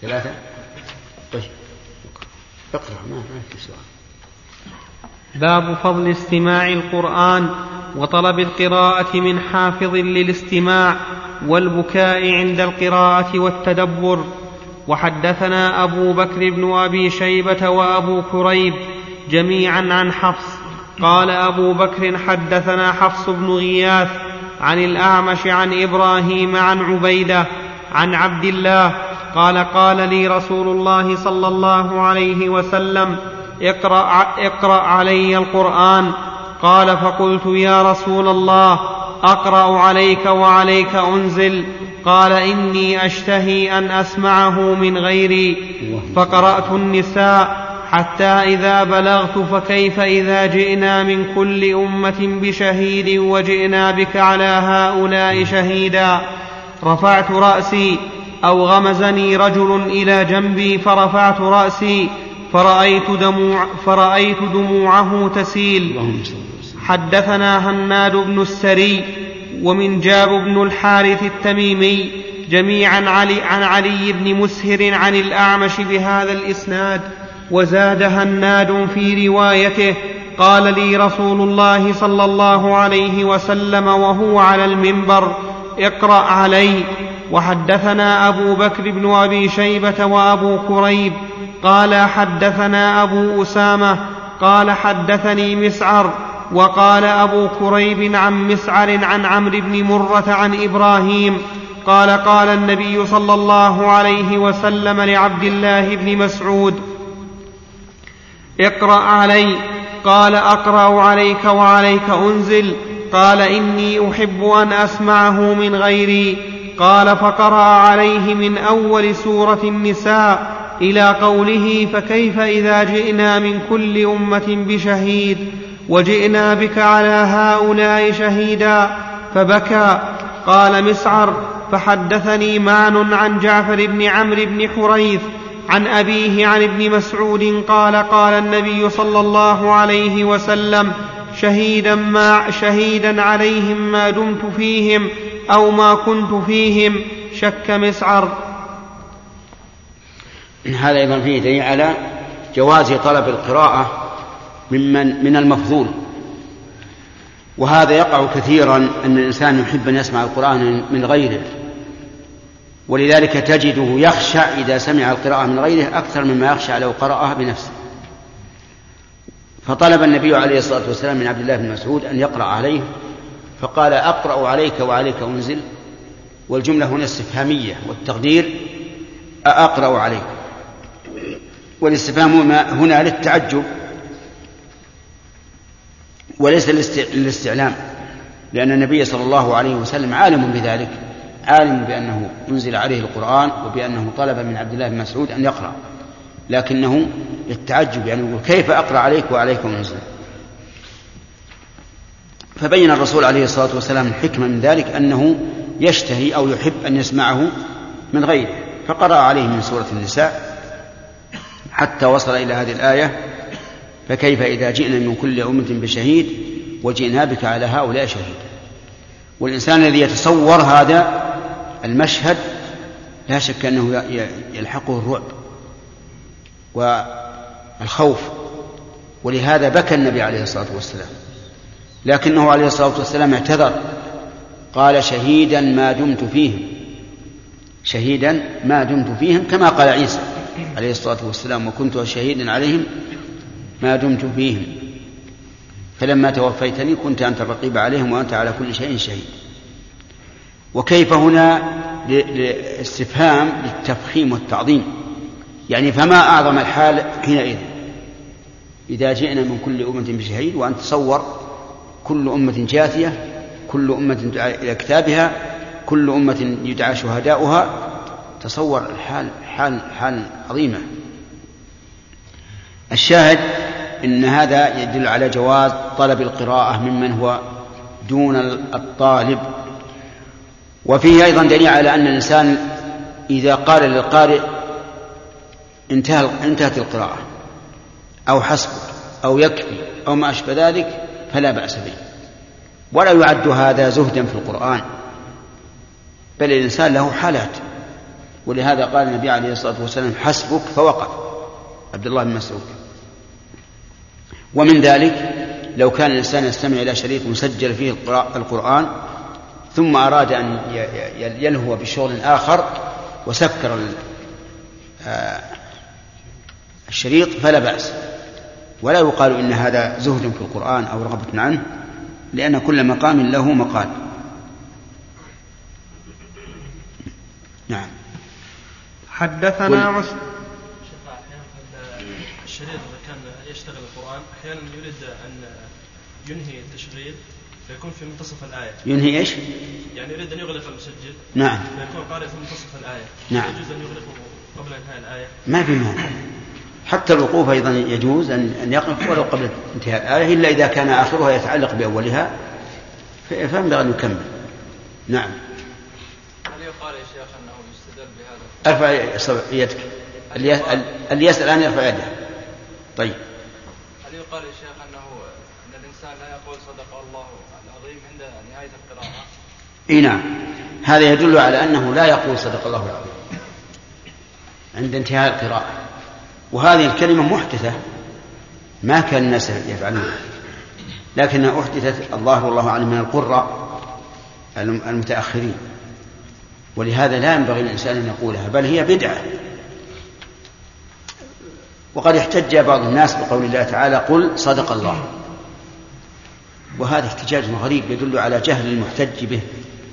3. طيب اقرأ ما في سؤال. باب فضل استماع القرآن وطلب القراءة من حافظ للاستماع والبكاء عند القراءة والتدبر. وحدثنا أبو بكر بن أبي شيبة وأبو كريب جميعا عن حفص قال أبو بكر حدثنا حفص بن غياث عن الأعمش عن إبراهيم عن عبيدة عن عبد الله قال قال لي رسول الله صلى الله عليه وسلم اقرأ علي القرآن. قال فقلت يا رسول الله أقرأ عليك وعليك أنزل؟ قال إني أشتهي أن أسمعه من غيري. فقرأت النساء حتى إذا بلغت فكيف إذا جئنا من كل أمة بشهيد وجئنا بك على هؤلاء شهيدا. رفعت رأسي أو غمزني رجل إلى جنبي فرفعت رأسي فرأيت دموعه تسيل. حدثنا هناد بن السري ومنجاب بن الحارث التميمي جميعا عن علي بن مسهر عن الأعمش بهذا الإسناد. وزاد هناد في روايته قال لي رسول الله صلى الله عليه وسلم وهو على المنبر اقرأ علي. وحدثنا أبو بكر بن أبي شيبة وأبو كريب قال حدثنا أبو أسامة قال حدثني مسعر. وقال أبو كريب عن مسعر عن عمرو بن مرة عن إبراهيم قال قال النبي صلى الله عليه وسلم لعبد الله بن مسعود اقرأ علي. قال أقرأ عليك وعليك أنزل؟ قال إني أحب أن أسمعه من غيري. قال فقرأ عليه من أول سورة النساء إلى قوله فكيف إذا جئنا من كل أمة بشهيد وجئنا بك على هؤلاء شهيدا فبكى. قال مسعر فحدثني معن عن جعفر بن عمرو بن حريث عن أبيه عن ابن مسعود قال قال النبي صلى الله عليه وسلم شهيدا عليهم ما دمت فيهم أو ما كنت فيهم. شك مسعر. هذا أيضا فيه دليل على جواز طلب القراءة من المفضول، وهذا يقع كثيرا أن الإنسان يحب أن يسمع القرآن من غيره، ولذلك تجده يخشع إذا سمع القراءة من غيره أكثر مما يخشع لو قرأها بنفسه. فطلب النبي عليه الصلاة والسلام من عبد الله بن مسعود أن يقرأ عليه فقال أقرأ عليك وعليك أنزل، والجملة هنا استفهامية والتقدير أقرأ عليك، والاستفهام هنا للتعجب وليس للاستعلام، لأن النبي صلى الله عليه وسلم عالم بذلك، عالم بأنه أنزل عليه القرآن وبأنه طلب من عبد الله بن مسعود أن يقرأ، لكنه للتعجب يعني يقول كيف أقرأ عليك وعليك أنزل. فبين الرسول عليه الصلاة والسلام الحكمة من ذلك أنه يشتهي أو يحب أن يسمعه من غيره، فقرأ عليه من سورة النساء حتى وصل إلى هذه الآية فكيف إذا جئنا من كل أمة بشهيد وجئنا بك على هؤلاء شهيد. والإنسان الذي يتصور هذا المشهد لا شك أنه يلحقه الرعب والخوف، ولهذا بكى النبي عليه الصلاة والسلام، لكنه عليه الصلاة والسلام اعتذر قال شهيدا ما دمت فيهم، شهيدا ما دمت فيهم، كما قال عيسى عليه الصلاة والسلام وكنت شهيدا عليهم ما دمت فيهم فلما توفيتني كنت أنت الرقيب عليهم وأنت على كل شيء شهيد. وكيف هنا لاستفهام للتفخيم والتعظيم، يعني فما أعظم الحال حينئذ إذا جئنا من كل أمة بشهيد، وأن تصور كل أمة جاثية، كل أمة تدعى إلى كتابها، كل أمة يدعى شهداؤها، تصور حال عظيمة. الشاهد إن هذا يدل على جواز طلب القراءة ممن هو دون الطالب. وفيه أيضا دليل على أن الإنسان إذا قال للقارئ انتهت القراءة أو حسبك أو يكفي أو ما أشبه ذلك فلا بأس به، ولا يعد هذا زهدا في القرآن، بل الإنسان له حالات، ولهذا قال النبي عليه الصلاة والسلام حسبك فوقف عبد الله بن مسعود. ومن ذلك لو كان الإنسان يستمع إلى شريط مسجل فيه القرآن ثم أراد أن يلهو بشغل آخر وسكر الشريط فلا بأس، ولا يقال إن هذا زهد في القرآن أو رغبة عنه، لأن كل مقام له مقال. نعم. حدثنا الشريط إذا كان يشتغل القرآن أحيانا يريد أن ينهي التشغيل فيكون في منتصف الآية. ينهي إيش؟ يعني يريد أن يغلق المسجل. نعم. فيكون قارئ في منتصف الآية. نعم. يجوز أن يغلقه قبل انتهاء الآية. ما في مانع. حتى الوقوف أيضا يجوز أن يقف ولو قبل انتهاء الآية، إلا إذا كان آخرها يتعلق بأولها فينبغي أن يكمل. نعم. هل يقال يا شيخ أنه يستدل بهذا؟ ارفع يدك. اللي يسأل الآن يرفع يده. طيب. هل يقال يا شيخ أن الإنسان لا يقول صدق الله العظيم عند نهاية القراءة؟ إيه نعم، هذا يدل على أنه لا يقول صدق الله العظيم عند انتهاء القراءة، وهذه الكلمة محدثة ما كان الناس يفعلونها، لكنها أحدثت الله والله أعلم من القراء المتأخرين، ولهذا لا ينبغي للإنسان أن يقولها، بل هي بدعة. وقد احتج بعض الناس بقول الله تعالى قل صدق الله، وهذا احتجاج غريب يدل على جهل المحتج به،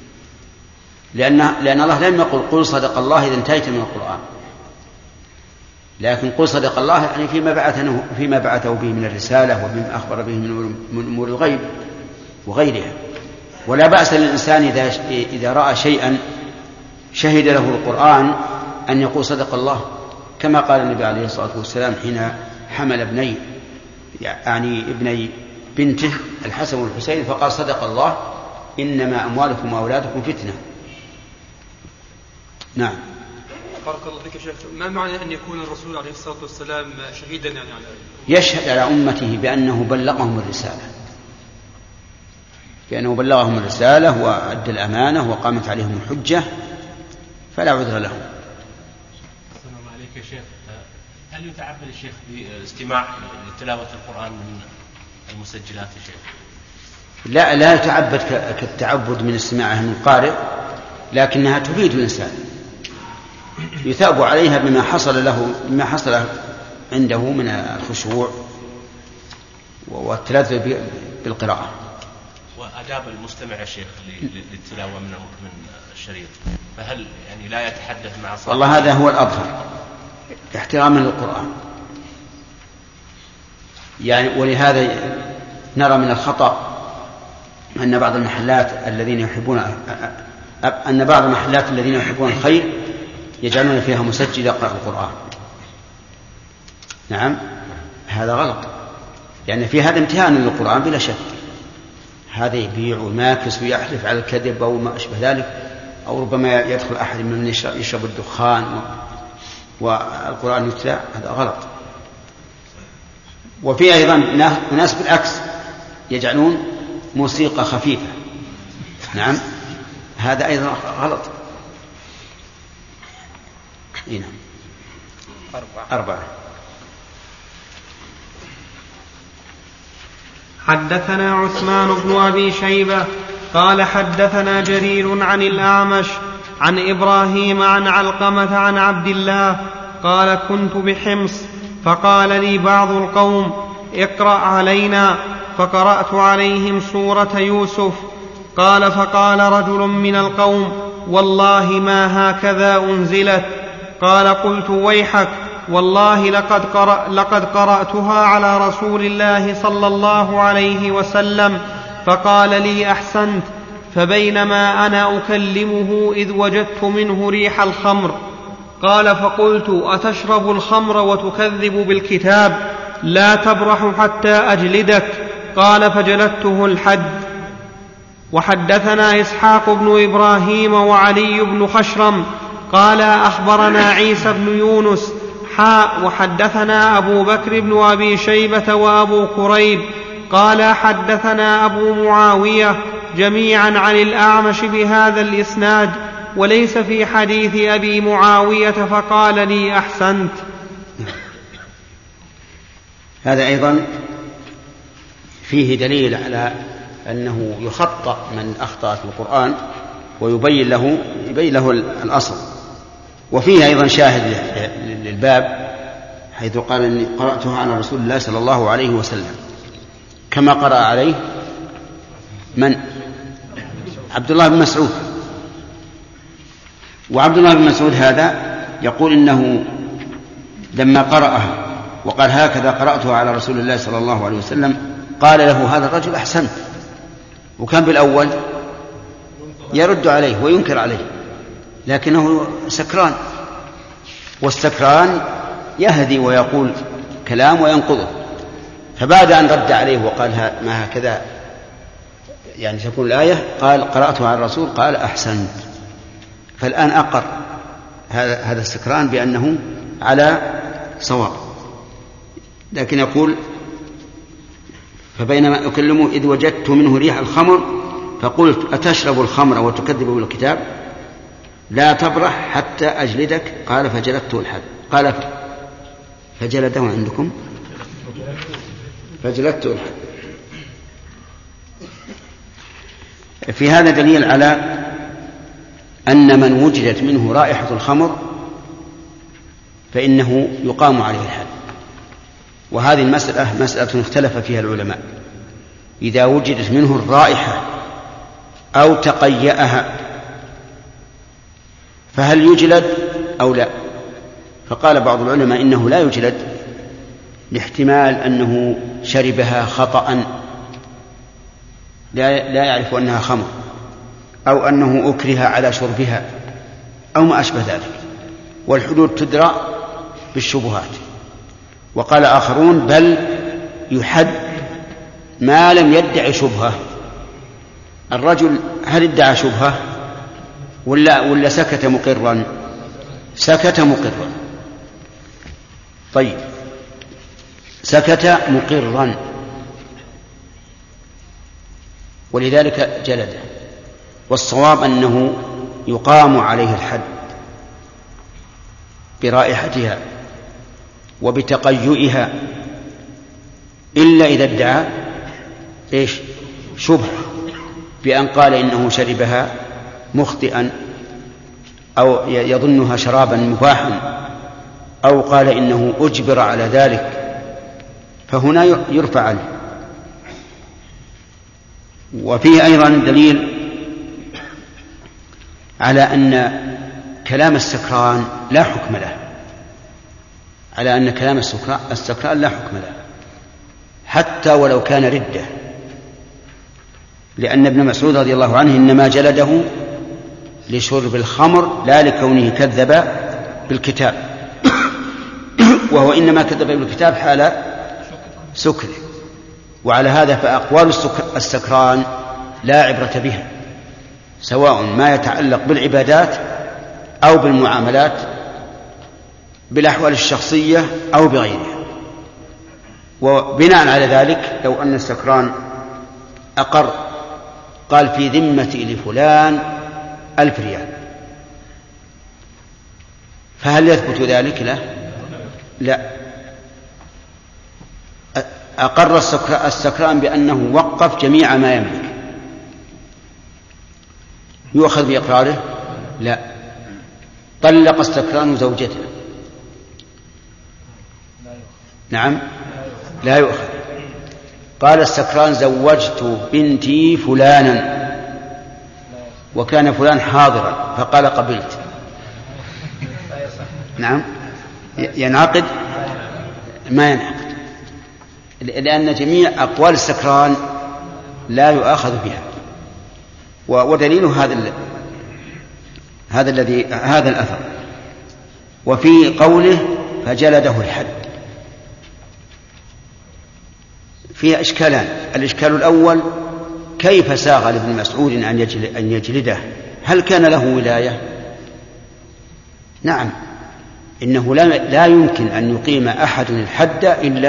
لأن الله لم يقل قل صدق الله إذا انتهيت من القرآن، لكن قل صدق الله يعني فيما بعثه به من الرسالة وبما أخبر به من أمور الغيب وغيرها. ولا بأس للإنسان إذا رأى شيئا شهد له القرآن أن يقول صدق الله، كما قال النبي عليه الصلاة والسلام حين حمل ابني بنته الحسن والحسين فقال صدق الله إنما أموالكم وأولادكم فتنة. نعم. بارك الله فيك يا شيخ، ما معنى أن يكون الرسول عليه الصلاة والسلام شهيدا يعني على يشهد على أمته بأنه بلغهم الرسالة وأدى الأمانة وقامت عليهم الحجة فلا عذر لهم. السلام عليك يا شيخ، هل يتعبد الشيخ باستماع لتلاوة القرآن من المسجلات يا شيخ؟ لا يتعبد كالتعبد من استماعه من القارئ، لكنها تفيد الإنسان، يثاب عليها بما حصل عنده من الخشوع والتلذذ بالقراءة. وآداب المستمع يا شيخ للتلاوة من الشريط، فهل يعني لا يتحدث مع صاحبه؟ والله هذا هو الأظهر احتراما للقرآن، يعني ولهذا نرى من الخطأ أن بعض المحلات الذين يحبون الخير يجعلون فيها مسجل يقرأ القرآن. نعم، هذا غلط، لأن في هذا امتهان للقرآن بلا شك. هذا يبيع ويماكس ويحلف على الكذب أو ما أشبه ذلك، أو ربما يدخل أحد من يشرب الدخان والقرآن يتلى، هذا غلط. وفي أيضا ناس بالعكس يجعلون موسيقى خفيفة، نعم، هذا أيضا غلط. نعم. 4. حدثنا عثمان بن أبي شيبة قال حدثنا جرير عن الأعمش عن إبراهيم عن علقمة عن عبد الله قال كنت بحمص فقال لي بعض القوم اقرأ علينا، فقرأت عليهم سورة يوسف. قال فقال رجل من القوم والله ما هكذا أنزلت. قال قلت ويحك والله لقد قرأتها على رسول الله صلى الله عليه وسلم. فقال لي أحسنت. فبينما أنا أكلمه إذ وجدت منه ريح الخمر. قال فقلت أتشرب الخمر وتكذب بالكتاب؟ لا تبرح حتى أجلدك. قال فجلدته الحد. وحدثنا إسحاق بن إبراهيم وعلي بن خشرم قال أخبرنا عيسى بن يونس وحدثنا أبو بكر بن أبي شيبة وأبو كريب قال حدثنا أبو معاوية جميعا عن الأعمش بهذا الإسناد. وليس في حديث أبي معاوية فقال لي أحسنت. هذا أيضا فيه دليل على أنه يخطأ من أخطأ في القرآن ويبين له الأصل. وفيه أيضا شاهد للباب حيث قال إني قرأتها على رسول الله صلى الله عليه وسلم كما قرأ عليه من؟ عبد الله بن مسعود. وعبد الله بن مسعود هذا يقول إنه لما قرأها وقال هكذا قرأتها على رسول الله صلى الله عليه وسلم قال له هذا الرجل أحسنت، وكان بالأول يرد عليه وينكر عليه لكنه سكران، والسكران يهدي ويقول كلام وينقضه. فبعد أن رد عليه وقال ما هكذا يعني تكون الآية قال قرأتها على الرسول قال أحسنت. فالآن أقر هذا السكران بأنه على صواب. لكن يقول فبينما أكلمه إذ وجدت منه ريح الخمر فقلت أتشرب الخمر وتكذب بالكتاب لا تبرح حتى أجلدك قال فجلدته الحد. قال فجلده عندكم فجلدته الحد. في هذا دليل على أن من وجدت منه رائحة الخمر فإنه يقام عليه الحد. وهذه المسألة مسألة اختلف فيها العلماء، إذا وجدت منه الرائحة أو تقيأها فهل يجلد أو لا؟ فقال بعض العلماء إنه لا يجلد لاحتمال أنه شربها خطأ لا يعرف أنها خمر، أو أنه أكره على شربها أو ما أشبه ذلك، والحدود تدرى بالشبهات. وقال آخرون بل يحد ما لم يدعي شبهة. الرجل هل ادعى شبهة ولا سكت مقرا؟ سكت مقرا. طيب سكت مقرا ولذلك جلده. والصواب أنه يقام عليه الحد برائحتها وبتقيؤها إلا إذا ادعى شبهة بأن قال إنه شربها مخطئا أو يظنها شرابا مباحا أو قال إنه أجبر على ذلك، فهنا يرفع عنه. وفيه أيضا دليل على أن كلام السكران لا حكم له، على أن كلام السكران لا حكم له حتى ولو كان ردة، لأن ابن مسعود رضي الله عنه إنما جلده لشرب الخمر لا لكونه كذب بالكتاب وهو إنما كذب بالكتاب حال سكره. وعلى هذا فأقوال السكران لا عبرة بها، سواء ما يتعلق بالعبادات أو بالمعاملات بالأحوال الشخصية أو بغيرها. وبناء على ذلك لو أن السكران أقر قال في ذمتي لفلان 1000 ريال، فهل يثبت ذلك له؟ لا. أقر السكران بأنه وقف جميع ما يملك، يؤخذ بإقراره؟ لا. طلق السكران زوجته، نعم لا يؤخذ. قال السكران زوجت بنتي فلانا وكان فلان حاضرا فقال قبلت، نعم ينعقد؟ ما ينعقد، لأن جميع أقوال السكران لا يؤاخذ بها. ودليله هذا الأثر. وفي قوله فجلده الحد فيها إشكالان. الإشكال الأول كيف ساغ لابن مسعود أن يجلده؟ هل كان له ولاية؟ نعم، إنه لا يمكن أن يقيم أحد الحد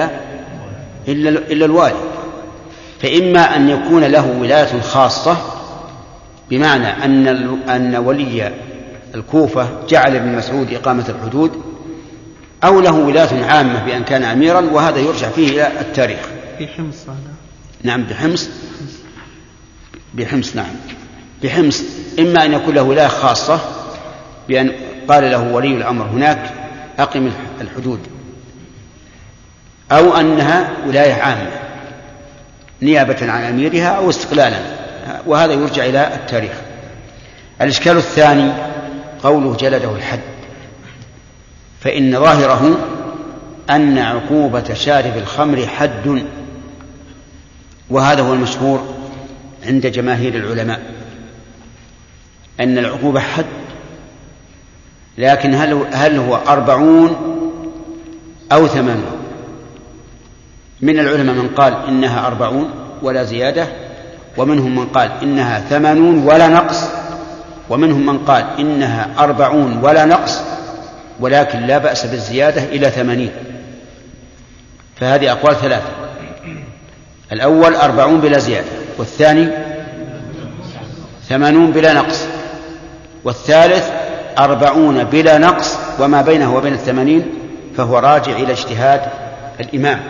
إلا الوالي، فإما أن يكون له ولاية خاصة بمعنى أن ولي الكوفة جعل ابن مسعود إقامة الحدود أو له ولاية عامة بأن كان أميرا، وهذا يرجع فيه إلى التاريخ. في حمص هذا. نعم بحمص نعم بحمص، إما أن يكون له ولاية خاصة بأن قال له ولي الأمر هناك أقم الحدود، أو أنها ولاية عامة نيابة عن أميرها أو استقلالا، وهذا يرجع إلى التاريخ. الإشكال الثاني قوله جلده الحد، فإن ظاهره أن عقوبة شارب الخمر حد، وهذا هو المشهور عند جماهير العلماء أن العقوبة حد، لكن هل هو 40 أو 80؟ من العلماء من قال إنها 40 ولا زيادة، ومنهم من قال إنها 80 ولا نقص، ومنهم من قال إنها 40 ولا نقص ولكن لا بأس بالزيادة إلى 80. فهذه أقوال ثلاثة: الأول 40 بلا زيادة، والثاني 80 بلا نقص، والثالث 40 بلا نقص، وما بينه وبين 80 فهو راجع إلى اجتهاد الإمام.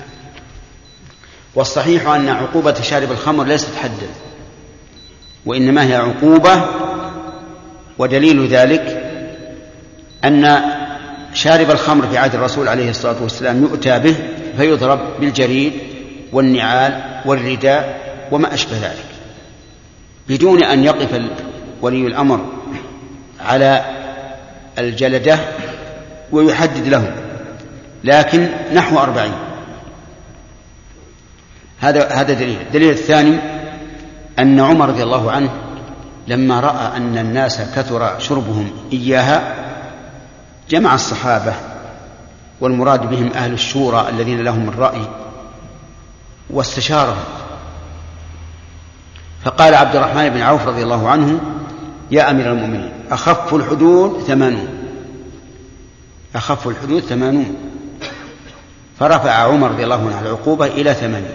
والصحيح أن عقوبة شارب الخمر ليست حدا، وإنما هي عقوبة، ودليل ذلك أن شارب الخمر في عهد الرسول عليه الصلاة والسلام يؤتى به فيضرب بالجريد والنعال والرداء وما أشبه ذلك، بدون أن يقف ولي الأمر على الجلدة ويحدد لهم، لكن نحو 40. هذا دليل الثاني أن عمر رضي الله عنه لما رأى أن الناس كثر شربهم إياها جمع الصحابة، والمراد بهم أهل الشورى الذين لهم الرأي، واستشارهم، فقال عبد الرحمن بن عوف رضي الله عنه: يا أمير المؤمنين، أخف الحدود 80. أخف الحدود 80. فرفع عمر رضي الله عنه العقوبة إلى 80.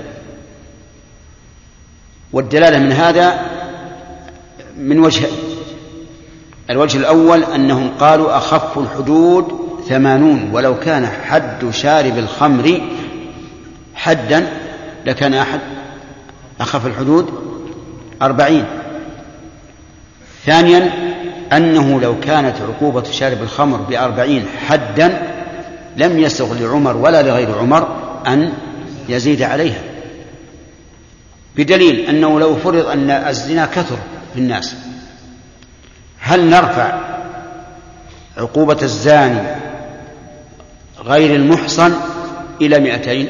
والدلالة من هذا من وجهين: الوجه الأول أنهم قالوا أخف الحدود 80، ولو كان حد شارب الخمر حدا لكان أحد أخف الحدود 40. ثانيا أنه لو كانت عقوبة شارب الخمر ب40 حدا لم يسغ لعمر ولا لغير عمر أن يزيد عليها، بدليل أنه لو فرض أن الزنا كثر في الناس، هل نرفع عقوبة الزاني غير المحصن إلى 200؟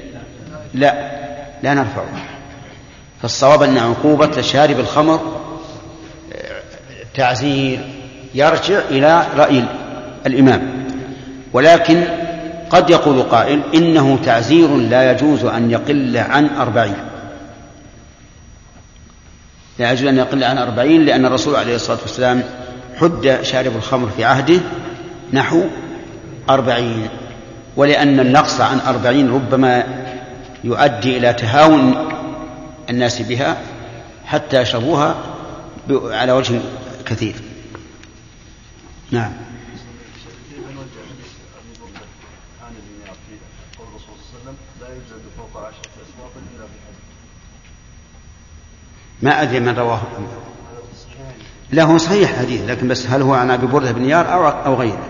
لا نرفعه. فالصواب أن عقوبة شارب الخمر تعزير يرجع إلى رأي الإمام، ولكن قد يقول قائل إنه تعزير لا يجوز أن يقل عن 40. لا يجوز أن يقل عن 40، لأن الرسول عليه الصلاة والسلام حد شارب الخمر في عهده نحو 40، ولأن النقص عن 40 ربما يؤدي إلى تهاون الناس بها حتى يشربوها على وجه كثير. نعم. ما أدري من رواه، له صحيح حديث، لكن بس هل هو عن أبي بردة بن نيار أو غيره؟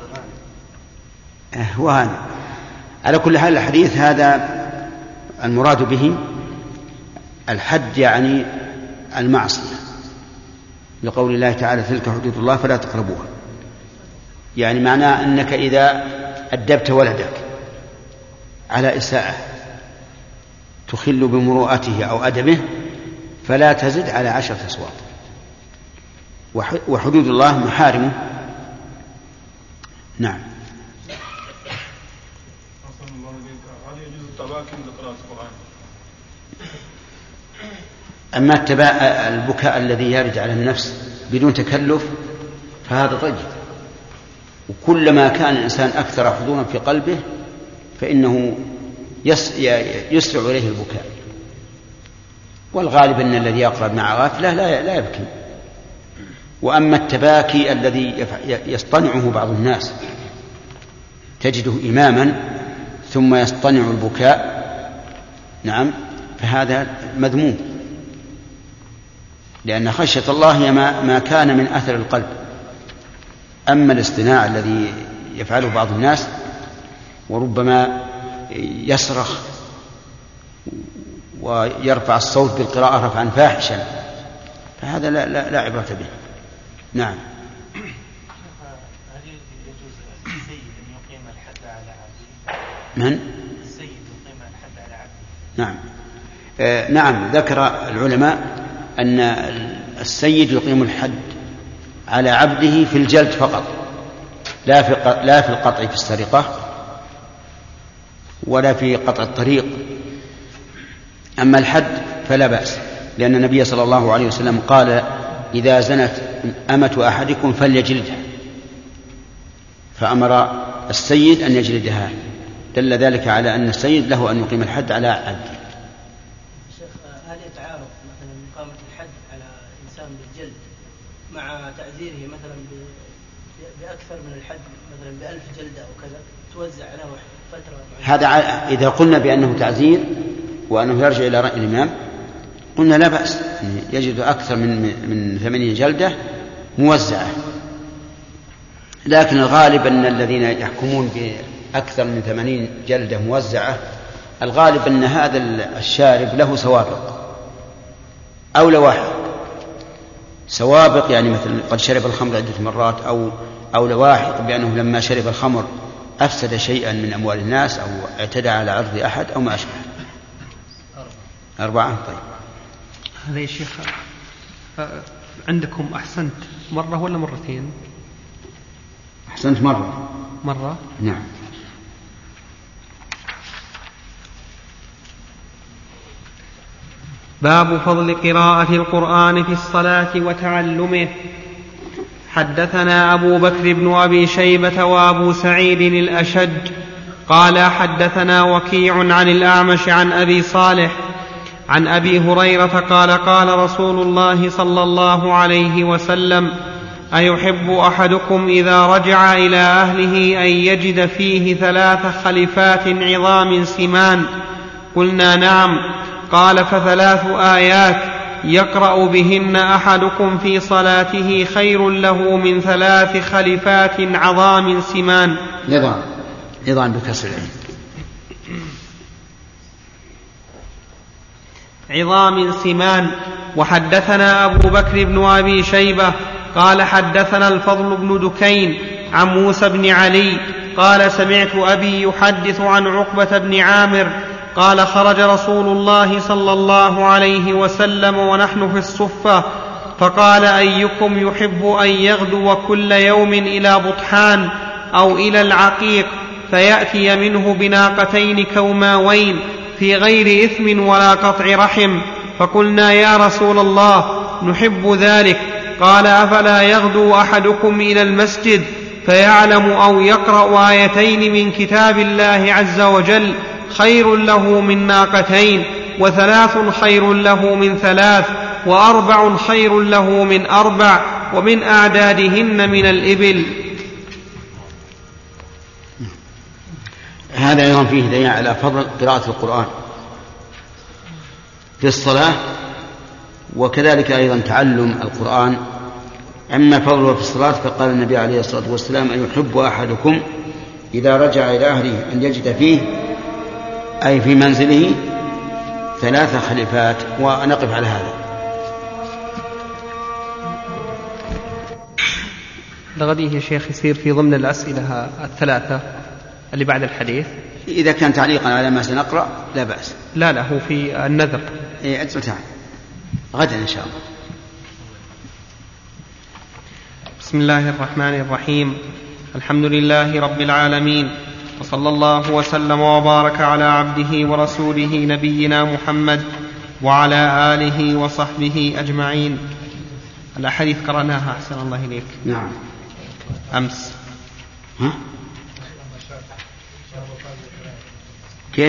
هو هذا. على كل حال الحديث هذا المراد به الحد، يعني المعصية، لقول الله تعالى: تلك حدود الله فلا تقربوها. يعني معناه أنك إذا أدبت ولدك على إساءة تخل بمروءته أو أدبه فلا تزد على 10 أصوات. وحدود الله محارمه. نعم. هل يجوز التباكي لقراءة القرآن؟ أما البكاء الذي يرد على النفس بدون تكلف فهذا طيب، وكلما كان الإنسان أكثر حضورا في قلبه فإنه يسرع إليه البكاء، والغالب أن الذي يقرأ مع غافلة لا يبكي. وأما التباكي الذي يصطنعه بعض الناس، تجده إماما ثم يصطنع البكاء، نعم، فهذا مذموم، لأن خشية الله هي ما كان من أثر القلب. أما الاصطناع الذي يفعله بعض الناس وربما يصرخ ويرفع الصوت بالقراءة رفعا فاحشا، فهذا لا عبرة به. نعم. هل يجوز السيد أن يقيم الحد على عبده؟ من؟ السيد يقيم الحد على عبده. نعم. نعم، ذكر العلماء أن السيد يقيم الحد على عبده في الجلد فقط، لا في القطع في السرقة ولا في قطع الطريق. أما الحد فلا بأس، لأن النبي صلى الله عليه وسلم قال: إذا زنت أمة أحدكم فليجلدها، فأمر السيد أن يجلدها، دل ذلك على أن السيد له أن يقيم الحد على عبده. شيخ، هل يتعارض مثلا إقامة الحد على إنسان بالجلد مع تعزيره مثلا بأكثر من الحد، مثلا ب1000 جلدة أو كذا، توزع على فترة هذا إذا قلنا بأنه تعزير وأنه يرجع إلى رأي الإمام قلنا لا بأس، يجد أكثر من 80 جلدة موزعة. لكن الغالب أن الذين يحكمون بأكثر من 80 جلدة موزعة، الغالب أن هذا الشارب له سوابق أو لواحق. سوابق يعني مثل قد شرب الخمر عدة مرات، أو لواحق بأنه لما شرب الخمر أفسد شيئا من أموال الناس أو اعتدى على عرض أحد أو ما أشبه. 4. طيب، هذا يا شيخ عندكم أحسنت مرة ولا مرتين؟ أحسنت مرة. نعم. باب فضل قراءة القرآن في الصلاة وتعلمه. حدثنا أبو بكر بن أبي شيبة وأبو سعيد الأشج قال حدثنا وكيع عن الأعمش عن أبي صالح عن أبي هريرة قال قال رسول الله صلى الله عليه وسلم: أيحب أحدكم إذا رجع إلى أهله أن يجد فيه 3 خلفات عظام سمان؟ قلنا: نعم. قال: ف3 آيات يقرأ بهن أحدكم في صلاته خير له من 3 خلفات عظام سمان. نظام بكسر العين. عظام سمان. وحدثنا أبو بكر بن أبي شيبة قال حدثنا الفضل بن دكين عن موسى بن علي قال سمعت أبي يحدث عن عقبة بن عامر قال خرج رسول الله صلى الله عليه وسلم ونحن في الصفة فقال: أيكم يحب أن يغدو كل يوم إلى بطحان أو إلى العقيق فيأتي منه بناقتين كوماوين في غير إثم ولا قطع رحم؟ فقلنا: يا رسول الله نحب ذلك. قال: أفلا يغدو أحدكم إلى المسجد فيعلم أو يقرأ آيتين من كتاب الله عز وجل خير له من ناقتين، 3 خير له من 3، 4 خير له من 4، ومن أعدادهن من الإبل. هذا أيضا فيه دليل على فضل قراءة القرآن في الصلاة، وكذلك أيضا تعلم القرآن. أما فضله في الصلاة فقال النبي عليه الصلاة والسلام: أن يحب أحدكم إذا رجع إلى أهله أن يجد فيه، أي في منزله، 3 خليفات. ونقف على هذا. لغديه يا شيخ يصير في ضمن الأسئلة 3 اللي بعد الحديث. إذا كان تعليقا على ما سنقرأ لا بأس. لا هو في النذر. تعال غدا إن شاء الله. بسم الله الرحمن الرحيم. الحمد لله رب العالمين، وصلى الله وسلم وبارك على عبده ورسوله نبينا محمد وعلى آله وصحبه أجمعين. الأحاديث قرأناها أحسن الله إليك. نعم. أمس. كيف؟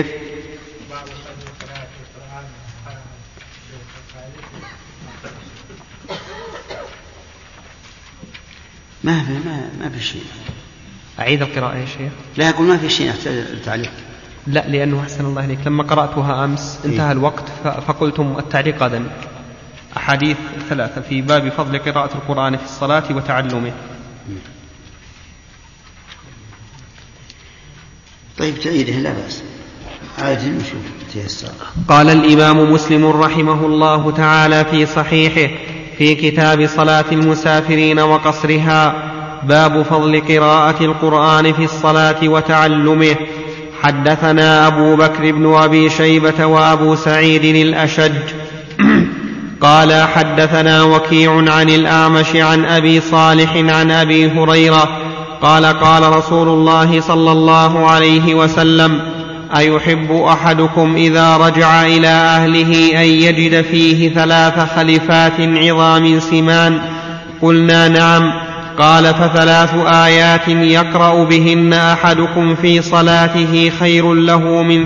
ما في شيء. أعيد القراءة يا شيخ؟ لا، أقول ما في شيء يحتاج التعليق. لا، لأنه أحسن الله إليك لما قرأتها أمس انتهى الوقت فقلتم التعليق غدا. أحاديث 3 في باب فضل قراءة القرآن في الصلاة وتعلمه. طيب تعيده لا بأس، عادي نشوف تيسر. قال الإمام مسلم رحمه الله تعالى في صحيحه في كتاب صلاة المسافرين وقصرها: باب فضل قراءة القرآن في الصلاة وتعلمه. حدثنا أبو بكر بن أبي شيبة وأبو سعيد الأشج قال حدثنا وكيع عن الأعمش عن أبي صالح عن أبي هريرة قال قال رسول الله صلى الله عليه وسلم: أيحب أحدكم إذا رجع إلى أهله أن يجد فيه 3 خلفات عظام سمان؟ قلنا: نعم. قال: ف3 آيات يقرأ بهن أحدكم في صلاته خير له من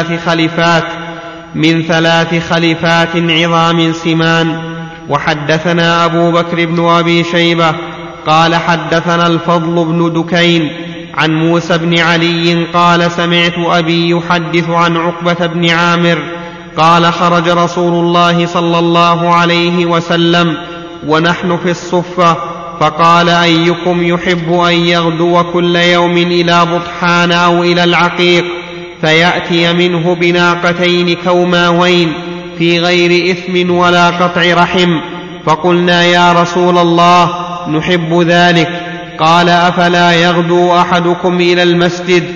3 خلفات عظام سمان. وحدثنا أبو بكر بن أبي شيبة قال حدثنا الفضل بن دكين عن موسى بن علي قال: سمعت أبي يحدث عن عقبة بن عامر قال: خرج رسول الله صلى الله عليه وسلم ونحن في الصفة، فقال: أيكم يحب أن يغدو كل يوم إلى بطحان أو إلى العقيق فيأتي منه بناقتين كوماوين في غير إثم ولا قطع رحم؟ فقلنا: يا رسول الله، نحب ذلك. قال: أفلا يغدو أحدكم إلى المسجد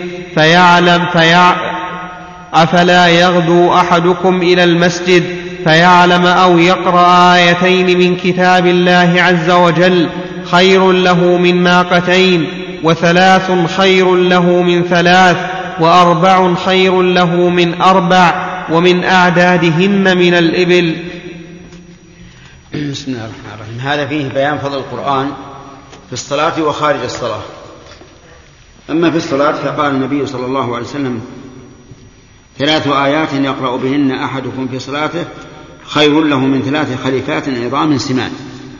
فيعلم أو يقرأ آيتين من كتاب الله عز وجل خير له من ناقتين، 3 خير له من 3، 4 خير له من 4، ومن أعدادهن من الإبل. بسم الله الرحمن الرحيم. هذا فيه بيان فضل القرآن في الصلاة وخارج الصلاة. أما في الصلاة فقال النبي صلى الله عليه وسلم: 3 آيات يقرأ بهن أحدكم في صلاته خير له من 3 خليفات عظام سمان.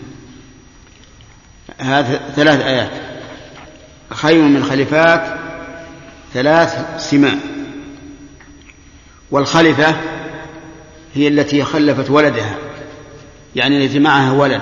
هذه 3 آيات خير من خليفات 3 سمان. والخلفة هي التي خلفت ولدها، يعني التي معها ولد.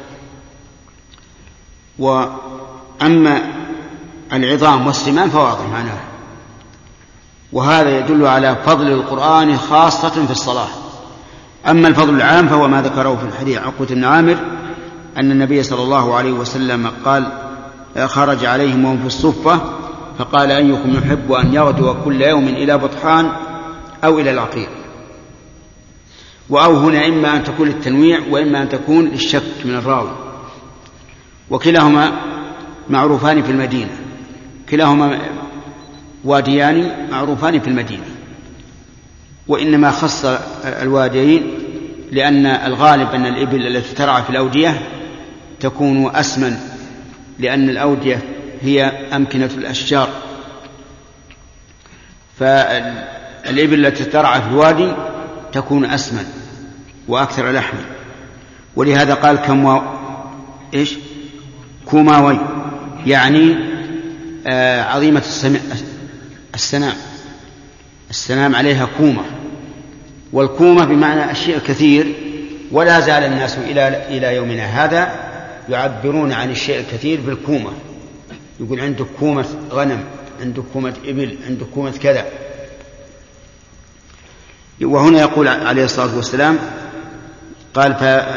وأما العظام والسمان فواضح معناه. وهذا يدل على فضل القرآن خاصة في الصلاة. أما الفضل العام فهو ما ذكره في الحديث عقبة بن عامر أن النبي صلى الله عليه وسلم قال: خرج عليهم وهم في الصفة فقال: أيكم يحب أن يغدو كل يوم إلى بطحان أو إلى العقيق. وأو هنا إما أن تكون للتنويع وإما أن تكون للشك من الراوي، وكلاهما معروفان في المدينة، كلاهما واديان معروفان في المدينة، وإنما خص الواديين لأن الغالب أن الإبل التي ترعى في الأودية تكون أسمن، لأن الأودية هي أمكنة الأشجار، فالإبل التي ترعى في الوادي تكون أسمن وأكثر لحما. ولهذا قال كوماوي، يعني عظيمة السنام عليها كومة، والكومة بمعنى الشيء الكثير. ولا زال الناس إلى يومنا هذا يعبرون عن الشيء الكثير بالكومة، يقول عندك كومة غنم، عندك كومة إبل، عندك كومة كذا. وهنا يقول عليه الصلاة والسلام قال: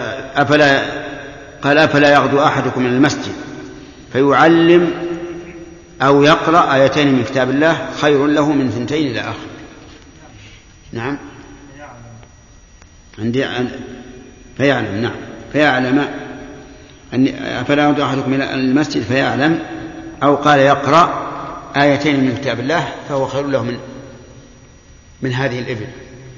أفلا يغدو أحدكم من المسجد فيعلم أو يقرأ آيتين من كتاب الله خير له من 2 إلى آخر. نعم، فيعلم. نعم، فيعلم أفلا يغدو أحدكم من المسجد فيعلم، أو قال يقرأ آيتين من كتاب الله فهو خير له من هذه الإبل.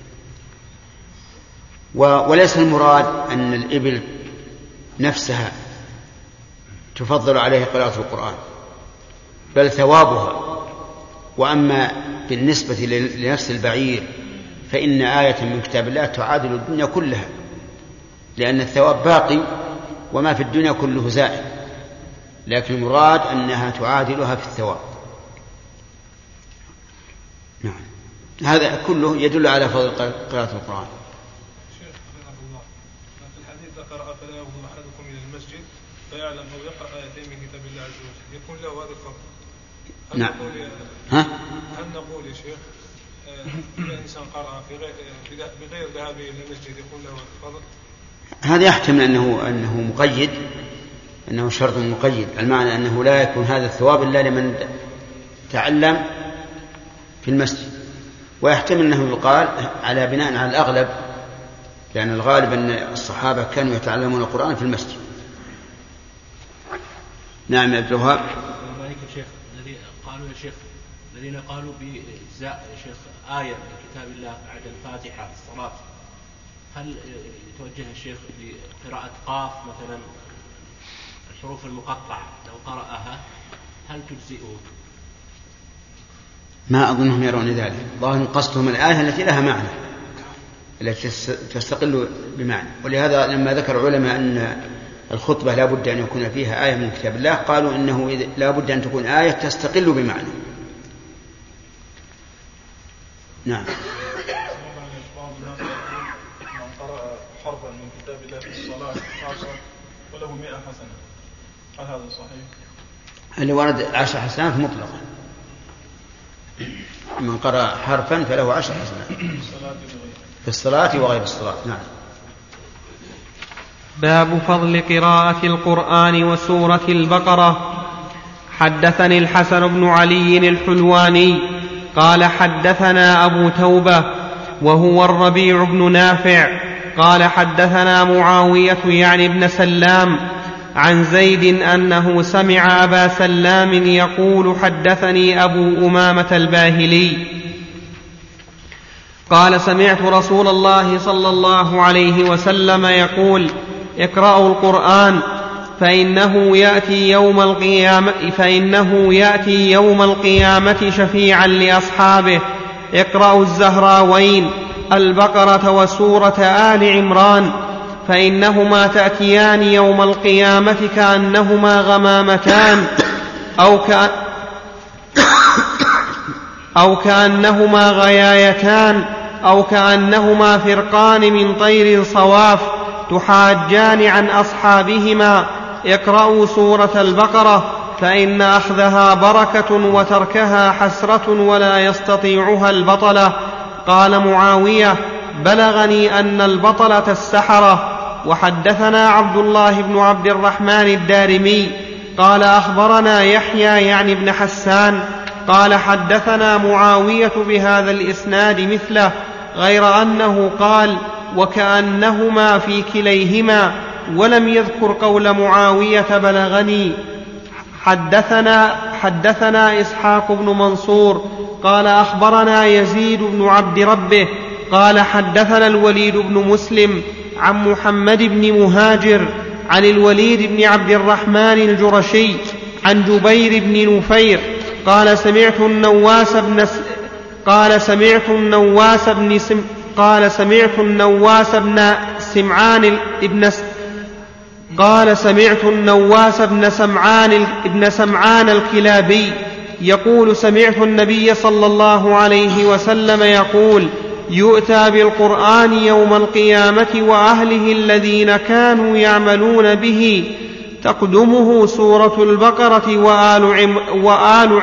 وليس المراد أن الإبل نفسها تفضل عليه قراءة القرآن، بل ثوابها. وأما بالنسبة لنفس البعير فإن آية من كتاب الله تعادل الدنيا كلها، لأن الثواب باقي وما في الدنيا كله زائد. لكن المراد أنها تعادلها في الثواب. نعم، هذا كله يدل على فضل قراءة القرآن. شيخ رحمه الله، في الحديث ذكر أفلا يأخذ أحدكم إلى المسجد فيعلم أو يقرأ آيتين من كتاب الله عز وجل يكون له هذا الفضل. نعم. هل نقول يا شيخ إذا الإنسان قرأ بغير ذهابه إلى المسجد يكون له الفضل؟ هذا يحتمل أنه مقيد، أنه شرط مقيد، المعنى أنه لا يكون هذا الثواب إلا لمن تعلم في المسجد، ويحتمل أنه يقال على بناء على الأغلب، لأن الغالب أن الصحابة كانوا يتعلمون القرآن في المسجد. نعم يا عبد الوهاب. الذين قالوا بإجزاء يا شيخ آية من كتاب الله بعد الفاتحة الصلاة، هل يتوجه الشيخ بقراءة قاف مثلا الحروف المقطعة لو قرأها هل تجزئه؟ ما أظنهم يرون ذلك، ظاهر قصدهم الآية التي لها معنى، التي تستقل بمعنى. ولهذا لما ذكر علماء أن الخطبة لا بد أن يكون فيها آية من كتاب الله قالوا إنه لا بد أن تكون آية تستقل بمعنى. نعم. من قرأ حرفا من كتاب الله في الصلاة خاصة وله 100 حسنة، هل هذا صحيح؟ اللي ورد 10 حسنات مطلقا، من قرأ حرفا فله 10 حسنات في الصلاة وغير الصلاة. نعم. باب فضل قراءة القرآن وسورة البقرة. حدثني الحسن بن علي الحلواني قال حدثنا أبو توبة وهو الربيع بن نافع قال حدثنا معاوية يعني ابن سلام عن زيد أنه سمع أبا سلام يقول حدثني أبو أمامة الباهلي قال سمعت رسول الله صلى الله عليه وسلم يقول اقرأوا القرآن فإنه يأتي يوم القيامة شفيعا لأصحابه. اقرأوا الزهراوين البقرة وسورة آل عمران فإنهما تأتيان يوم القيامة كأنهما غمامتان أو كأنهما غيايتان أو كأنهما فرقان من طير صواف تحاجان عن أصحابهما. اقرأوا سورة البقرة فإن أخذها بركة وتركها حسرة ولا يستطيعها البطلة. قال معاوية بلغني أن البطلة السحرة. وحدثنا عبد الله بن عبد الرحمن الدارمي قال أخبرنا يحيى يعني بن حسان قال حدثنا معاوية بهذا الإسناد مثله غير أنه قال وكأنهما في كليهما ولم يذكر قول معاوية بلغني. حدثنا إسحاق بن منصور قال أخبرنا يزيد بن عبد ربه قال حدثنا الوليد بن مسلم عن محمد بن مهاجر عن الوليد بن عبد الرحمن الجرشي عن جبير بن نفير قال سمعت النواس بن سمعان الكلابي يقول سمعت النبي صلى الله عليه وسلم يقول يؤتى بالقرآن يوم القيامة وأهله الذين كانوا يعملون به تقدمه سورة البقرة وآل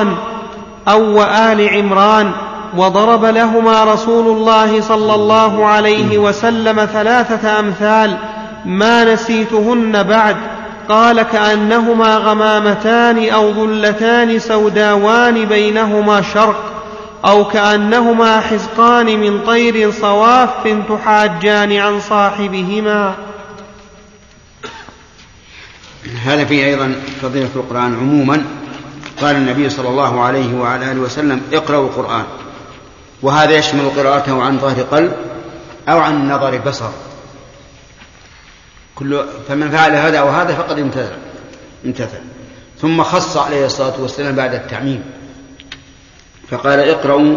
عمران وضرب لهما رسول الله صلى الله عليه وسلم 3 أمثال ما نسيتهن بعد. قال كأنهما غمامتان أو ظلتان سوداوان بينهما شرق أو كأنهما حزقان من طير صواف تحاجان عن صاحبهما. هذا فيه أيضا فضيلة القرآن عموما. قال النبي صلى الله عليه وعلى آله وسلم اقرأوا القرآن، وهذا يشمل قراءته عن ظهر قلب أو عن نظر بصر، فمن فعل هذا أو هذا فقد امتثل. ثم خص عليه الصلاة والسلام بعد التعميم فقال اقرأوا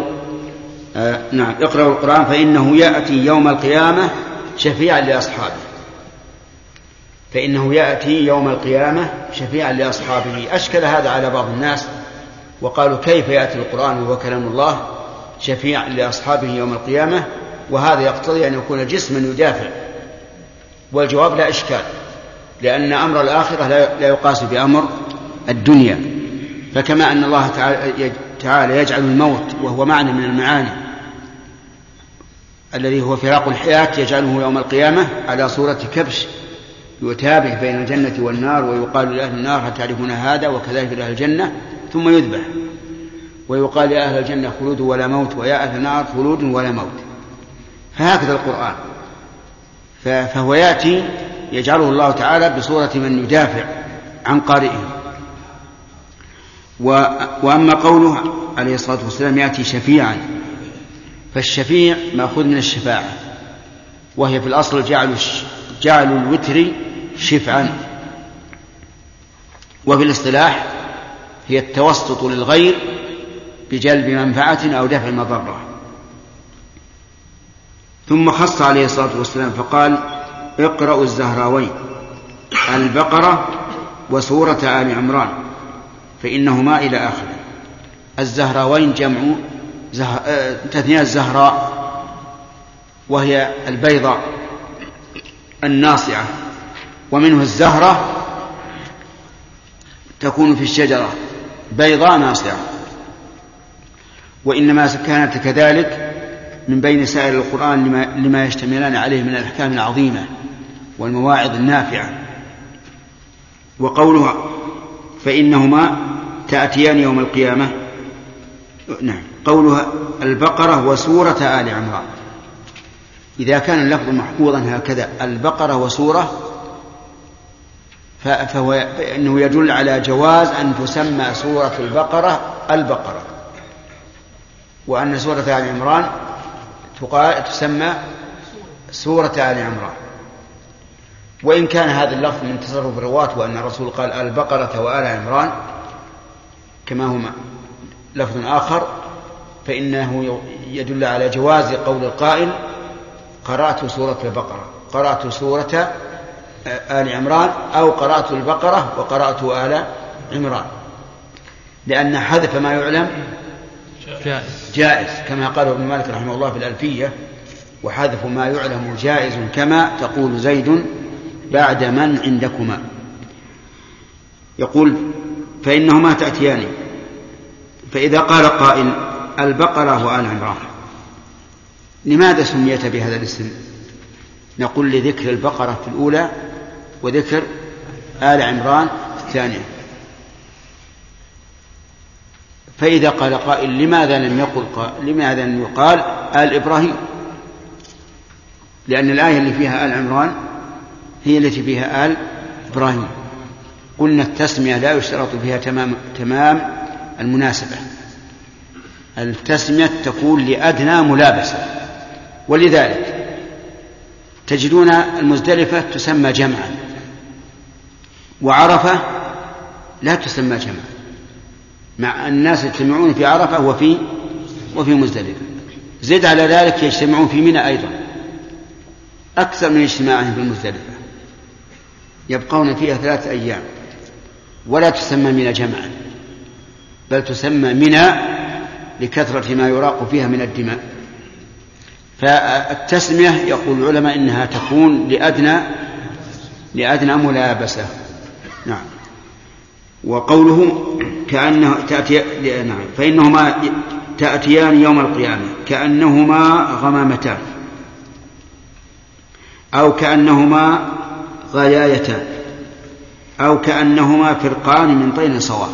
القرآن فإنه يأتي يوم القيامة شفيعا لأصحابه. فإنه يأتي يوم القيامة شفيعا لأصحابه. أشكل هذا على بعض الناس وقالوا كيف يأتي القرآن وهو كلام الله شفيعا لأصحابه يوم القيامة، وهذا يقتضي أن يكون جسما يدافع. والجواب لا إشكال، لأن أمر الآخرة لا يقاس بأمر الدنيا. فكما أن الله تعالى يجعل الموت وهو معنى من المعاني الذي هو فراق الحياة يجعله يوم القيامة على صورة كبش يتابع بين الجنة والنار، ويقال لأهل النار هل تعرفون هذا، وكذلك لأهل الجنة، ثم يذبح ويقال يا أهل الجنة خلود ولا موت، ويا أهل النار خلود ولا موت. فهكذا القرآن، فهو يأتي يجعله الله تعالى بصورة من يدافع عن قارئه. وأما قوله عليه الصلاة والسلام يأتي شفيعا، فالشفيع مأخوذ من الشفاعة، وهي في الأصل جعل الوتر شفعا، وفي الاصطلاح هي التوسط للغير بجلب منفعة أو دفع مضرة. ثم خص عليه الصلاة والسلام فقال اقرأوا الزهراوين البقرة وسورة آل عمران فإنهما إلى آخره. الزهراوين جمع تثنية الزهراء، وهي البيضاء الناصعة، ومنه الزهرة تكون في الشجرة بيضاء ناصعة، وإنما كانت كذلك من بين سائر القرآن لما يشتملان عليه من الأحكام العظيمة والمواعظ النافعة. وقولها فإنهما تأتيان يوم القيامة، نعم، قولها البقرة وسورة آل عمران، إذا كان اللفظ محفوظا هكذا البقرة وسورة فإنه يدل على جواز أن تسمى سورة البقرة، وأن سورة آل عمران تسمى سورة آل عمران. وإن كان هذا اللفظ من تصرف الرواة، وأن الرسول قال البقرة وآل عمران كما هما لفظ آخر، فإنه يدل على جواز قول القائل قرأت سورة البقرة، قرأت سورة آل عمران، أو قرأت البقرة وقرأت آل عمران، لأن حذف ما يعلم جائز كما قال ابن مالك رحمه الله في الألفية، وحذف ما يعلم جائز كما تقول زيد بعد من عندكما. يقول فإنهما تأتيان، فإذا قال قائل البقرة وآل عمران لماذا سميت بهذا الاسم؟ نقول لذكر البقرة في الأولى وذكر آل عمران في الثانية. فإذا قال قائل لماذا لم يقال آل إبراهيم؟ لأن الآية اللي فيها آل عمران هي التي فيها آل إبراهيم. قلنا التسمية لا يشترط فيها تمام المناسبة، التسمية تكون لأدنى ملابسة، ولذلك تجدون المزدلفة تسمى جمعا، وعرفة لا تسمى جمعا، مع الناس يجتمعون في عرفة وفي مزدلفة. زد على ذلك يجتمعون في منى أيضا أكثر من اجتماعهم في المزدلفة، يبقون فيها 3 أيام، ولا تسمى منى جمعا، بل تسمى منى لكثرة ما يراق فيها من الدماء. فالتسمية يقول العلماء إنها تكون لأدنى ملابسة. نعم. وقوله كأنه نعم، فإنهما تأتيان يوم القيامة كأنهما غمامتان، أو كأنهما غيايتان، أو كأنهما فرقان من طير صواف.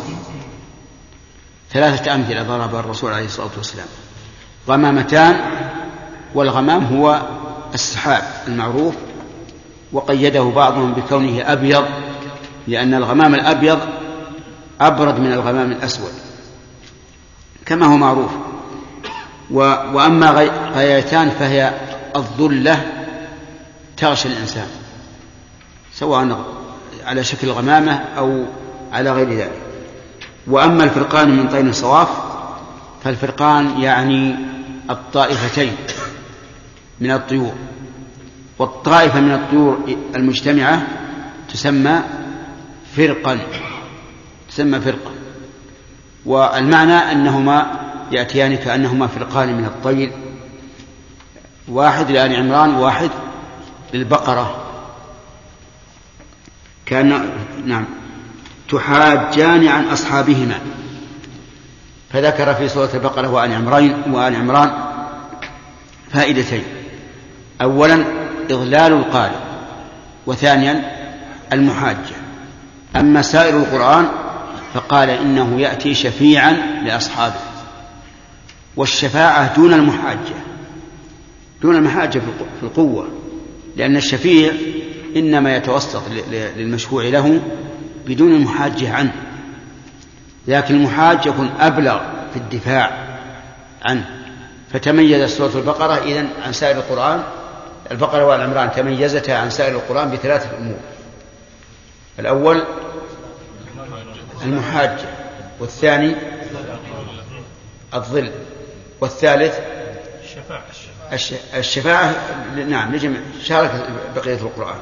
3 أمثلة ضرب الرسول عليه الصلاة والسلام: غمامتان، والغمام هو السحاب المعروف، وقيده بعضهم بكونه أبيض، لأن الغمام الأبيض أبرد من الغمام الأسود كما هو معروف. وأما غيايتان فهي الظلة تغشى الإنسان، سواء على شكل غمامة أو على غير ذلك. وأما الفرقان من طير صواف فالفرقان يعني الطائفتين من الطيور، والطائفة من الطيور المجتمعة تسمى فرقا، والمعنى أنهما يأتيان كأنهما فرقان من الطير، واحد لآل عمران وواحد للبقرة، نعم تحاجان عن أصحابهما. فذكر في سورة البقرة وآل عمران فائدتين: أولا إضلال القارئ، وثانيا المحاجة. أما سائر القرآن فقال إنه يأتي شفيعا لأصحابه، والشفاعة دون المحاجة في القوة، لأن الشفيع إنما يتوسط للمشفوع له بدون المحاجة عنه، لكن المحاج يكون أبلغ في الدفاع عنه. فتميز سورة البقرة إذن عن سائر القرآن، البقرة والعمران تميزتا عن سائر القرآن بثلاثة أمور: الأول المحاجة، والثاني الظل، والثالث الشفاعة. نعم لجمع شارك بقية القرآن.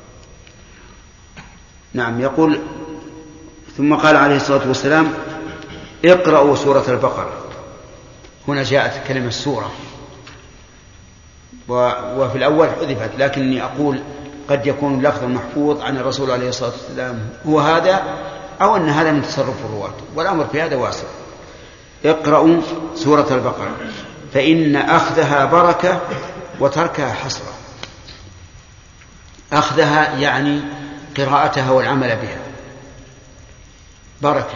نعم يقول: ثم قال عليه الصلاة والسلام: اقرأوا سورة البقرة. هنا جاءت كلمة سورة، وفي الأول حذفت، لكني أقول قد يكون اللفظ المحفوظ عن الرسول عليه الصلاة والسلام هو هذا، أو أن هذا من تصرف الرواة، والأمر في هذا واسع. اقرأوا سورة البقرة فإن أخذها بركة وتركها حسرة. أخذها يعني قراءتها والعمل بها بركة،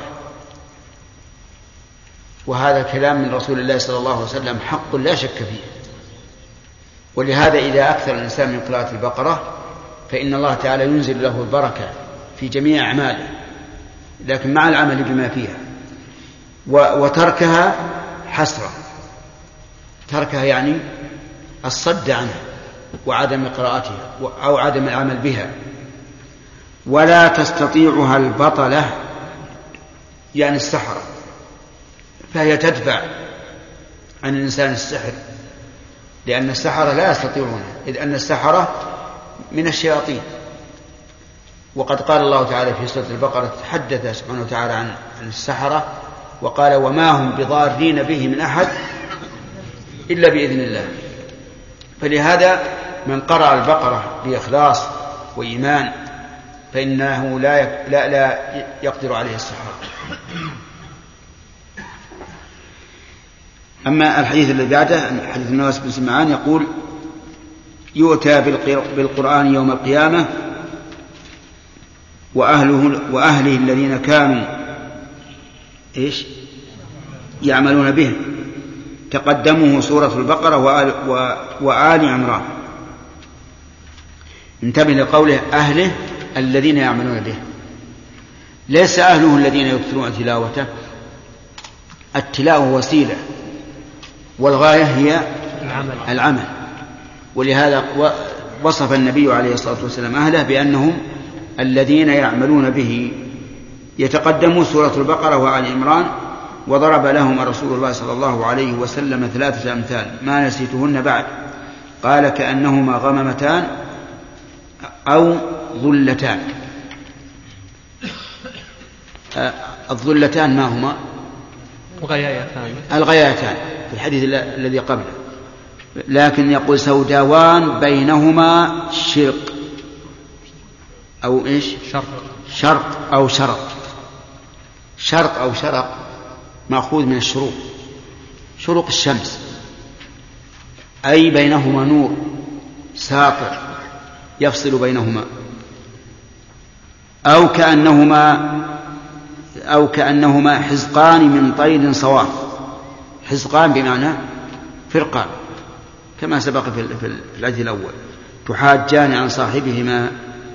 وهذا كلام من رسول الله صلى الله عليه وسلم حق لا شك فيه. ولهذا إذا أكثر الإنسان من قراءة البقرة فإن الله تعالى ينزل له البركة في جميع أعماله، لكن مع العمل بما فيها. وتركها حسرة، تركها يعني الصد عنها وعدم قراءتها أو عدم العمل بها. ولا تستطيعها البطلة يعني السحرة، فهي تدفع عن الإنسان السحر، لأن السحرة لا يستطيعونه، إذ أن السحرة من الشياطين. وقد قال الله تعالى في سورة البقرة تحدث سبحانه وتعالى عن السحرة وقال: وما هم بضارين به من أحد إلا بإذن الله. فلهذا من قرأ البقرة بإخلاص وإيمان فإنه لا يقدر عليه السحرة. أما الحديث الذي بعده حديث النواس بن سمعان يقول: يؤتى بالقرآن يوم القيامة وأهله الذين كانوا يعملون به. تقدمه سورة البقرة وآل عمران. انتبه لقوله أهله الذين يعملون به، ليس أهله الذين يكثرون تلاوته. التلاوة وسيلة والغاية هي العمل. ولهذا وصف النبي عليه الصلاة والسلام أهله بأنهم الذين يعملون به. يتقدم سورة البقرة وآل عمران، وضرب لهم رسول الله صلى الله عليه وسلم 3 أمثال ما نسيتهن بعد. قال: كأنهما غممتان أو ظلتان. الظلتان ما هما؟ الغياتان في الحديث الذي قبله، لكن يقول سوداوان بينهما شرق أو شرق أو شرق. شرق أو شرق مأخوذ من الشروق، شروق الشمس، أي بينهما نور ساطع يفصل بينهما. أو كأنهما حزقان من طير صواف. حزقان بمعنى فرقان، كما سبق في الحديث الأول. تحاجان عن صاحبهما.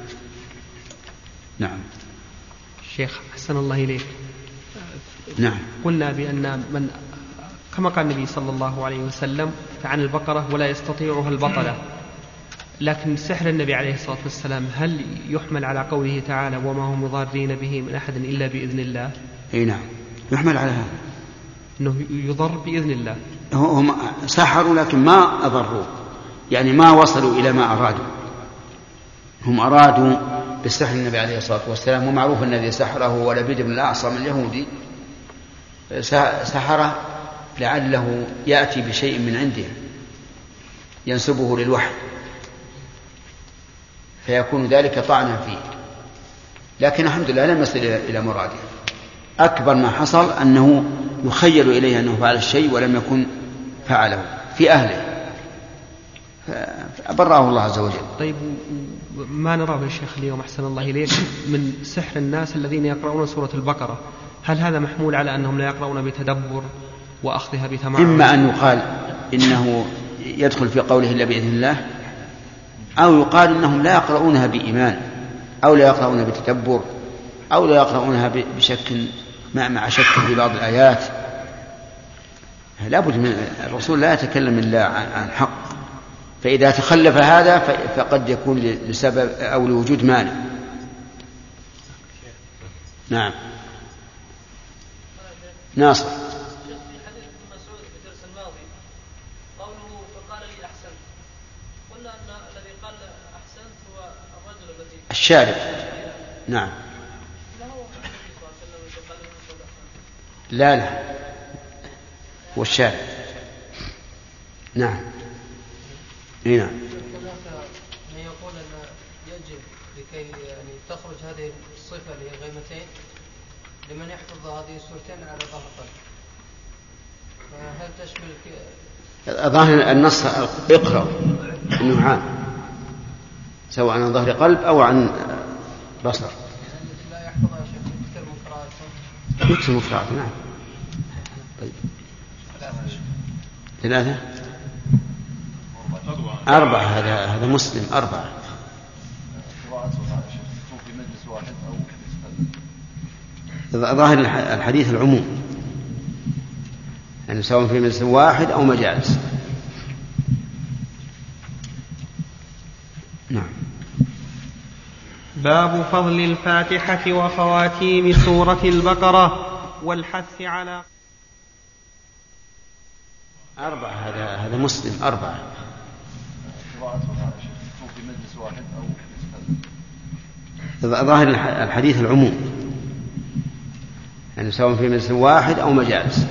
نعم. شيخ أحسن الله إليك. نعم. قلنا بأن من كما قال النبي صلى الله عليه وسلم عن البقرة: ولا يستطيعها البطلة. لكن سحر النبي عليه الصلاة والسلام هل يحمل على قوله تعالى: وما هم ضارين به من أحد إلا بإذن الله؟ أي نعم، يحمل على هذا، أنه يضر بإذن الله. هم سحروا لكن ما أضروا، يعني ما وصلوا إلى ما أرادوا. هم أرادوا بسحر النبي عليه الصلاة والسلام، ومعروف الذي سحره ولبيد بن الأعصم اليهودي سحره لعله يأتي بشيء من عنده ينسبه للوحي فيكون ذلك طعنا فيه، لكن الحمد لله لم يصل إلى مراده. أكبر ما حصل أنه يخيل إليه أنه فعل الشيء ولم يكن فعله في أهله فأبرأه الله عز وجل. طيب ما نراه يا شيخ اليوم أحسن الله إليك من سحر الناس الذين يقرؤون سورة البقرة، هل هذا محمول على أنهم لا يقرؤون بتدبر وأخذها بتمعن؟ إما أن يقال إنه يدخل في قوله إلا بإذن الله، أو يقال إنهم لا يقرؤونها بإيمان، أو لا يقرؤونها بتدبر، أو لا يقرؤونها بشك مع شك في بعض الآيات. لا بد من الرسول لا يتكلم إلا عن حق، فإذا تخلف هذا فقد يكون لسبب أو لوجود مانع. نعم ناصر. الشارب نعم. لا والشارب نعم. هناك من يقول أن يجب لكي يعني تخرج هذه الصفة اللي هي غيمتين لمن يحفظ هذه السورتين على ظهر قلب، هل تشمل ظاهر النص اقرأ انه عام سواء عن ظهر قلب او عن بصر. لا يحفظها شيء يكثر من قراءته. نعم. طيب 3 4 هذا مسلم 4. ظاهر الحديث العموم يعني سواء في مجلس واحد أو مجالس. نعم. باب فضل الفاتحة وخواتيم سورة البقرة والحث على 4 هذا مسلم 4. ظاهر الحديث العموم يعني سواء في مجلس واحد أو مجالس.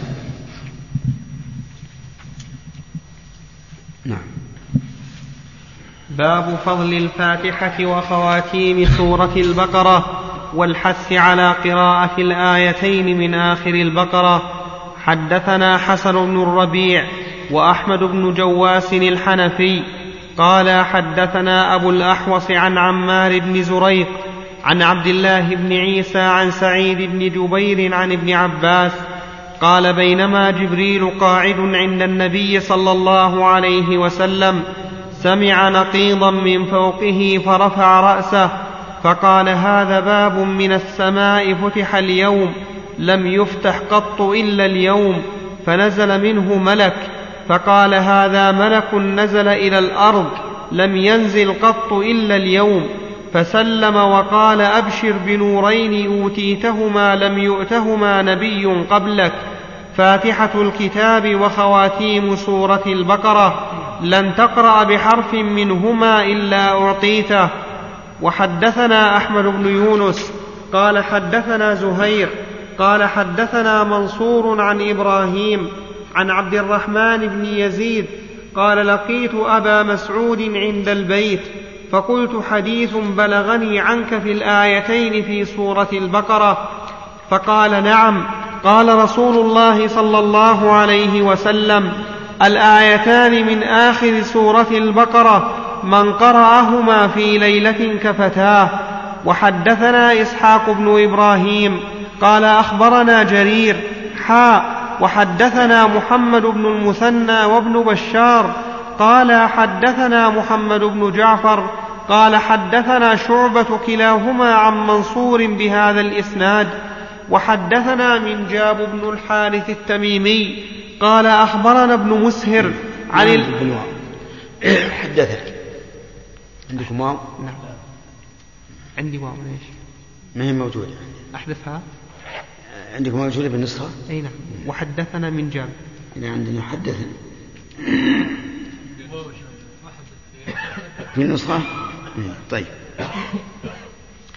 نعم. باب فضل الفاتحة وخواتيم سورة البقرة والحث على قراءة الآيتين من آخر البقرة. حدثنا حسن بن الربيع وأحمد بن جواس الحنفي قال حدثنا أبو الأحوص عن عمار بن زريق عن عبد الله بن عيسى عن سعيد بن جبير عن ابن عباس قال بينما جبريل قاعد عند النبي صلى الله عليه وسلم سمع نقيضا من فوقه فرفع رأسه فقال هذا باب من السماء فتح اليوم لم يفتح قط إلا اليوم، فنزل منه ملك فقال هذا ملك نزل إلى الأرض لم ينزل قط إلا اليوم، فسلم وقال أبشر بنورين أوتيتهما لم يؤتهما نبي قبلك، فاتحة الكتاب وخواتيم سورة البقرة، لن تقرأ بحرف منهما إلا أعطيته. وحدثنا أحمد بن يونس قال حدثنا زهير قال حدثنا منصور عن إبراهيم عن عبد الرحمن بن يزيد قال لقيت أبا مسعود عند البيت فقلت حديث بلغني عنك في الآيتين في سورة البقرة، فقال نعم. قال رسول الله صلى الله عليه وسلم الآيتان من آخر سورة البقرة من قرأهما في ليلة كفتاه. وحدثنا إسحاق بن إبراهيم قال أخبرنا جرير وحدثنا محمد بن المثنى وابن بشار قال حدثنا محمد بن جعفر قال حدثنا شعبة كلاهما عن منصور بهذا الإسناد. وحدثنا منجاب بن الحارث التميمي قال أخبرنا ابن مسهر عن حدثك عندكم واو؟ نعم عندي واو. ليش ما هي موجودة؟ أحذفها. عندكم موجودة بالنسخة؟ أي نعم. وحدثنا منجاب. إذا عندنا حدثنا في النسخة. طيب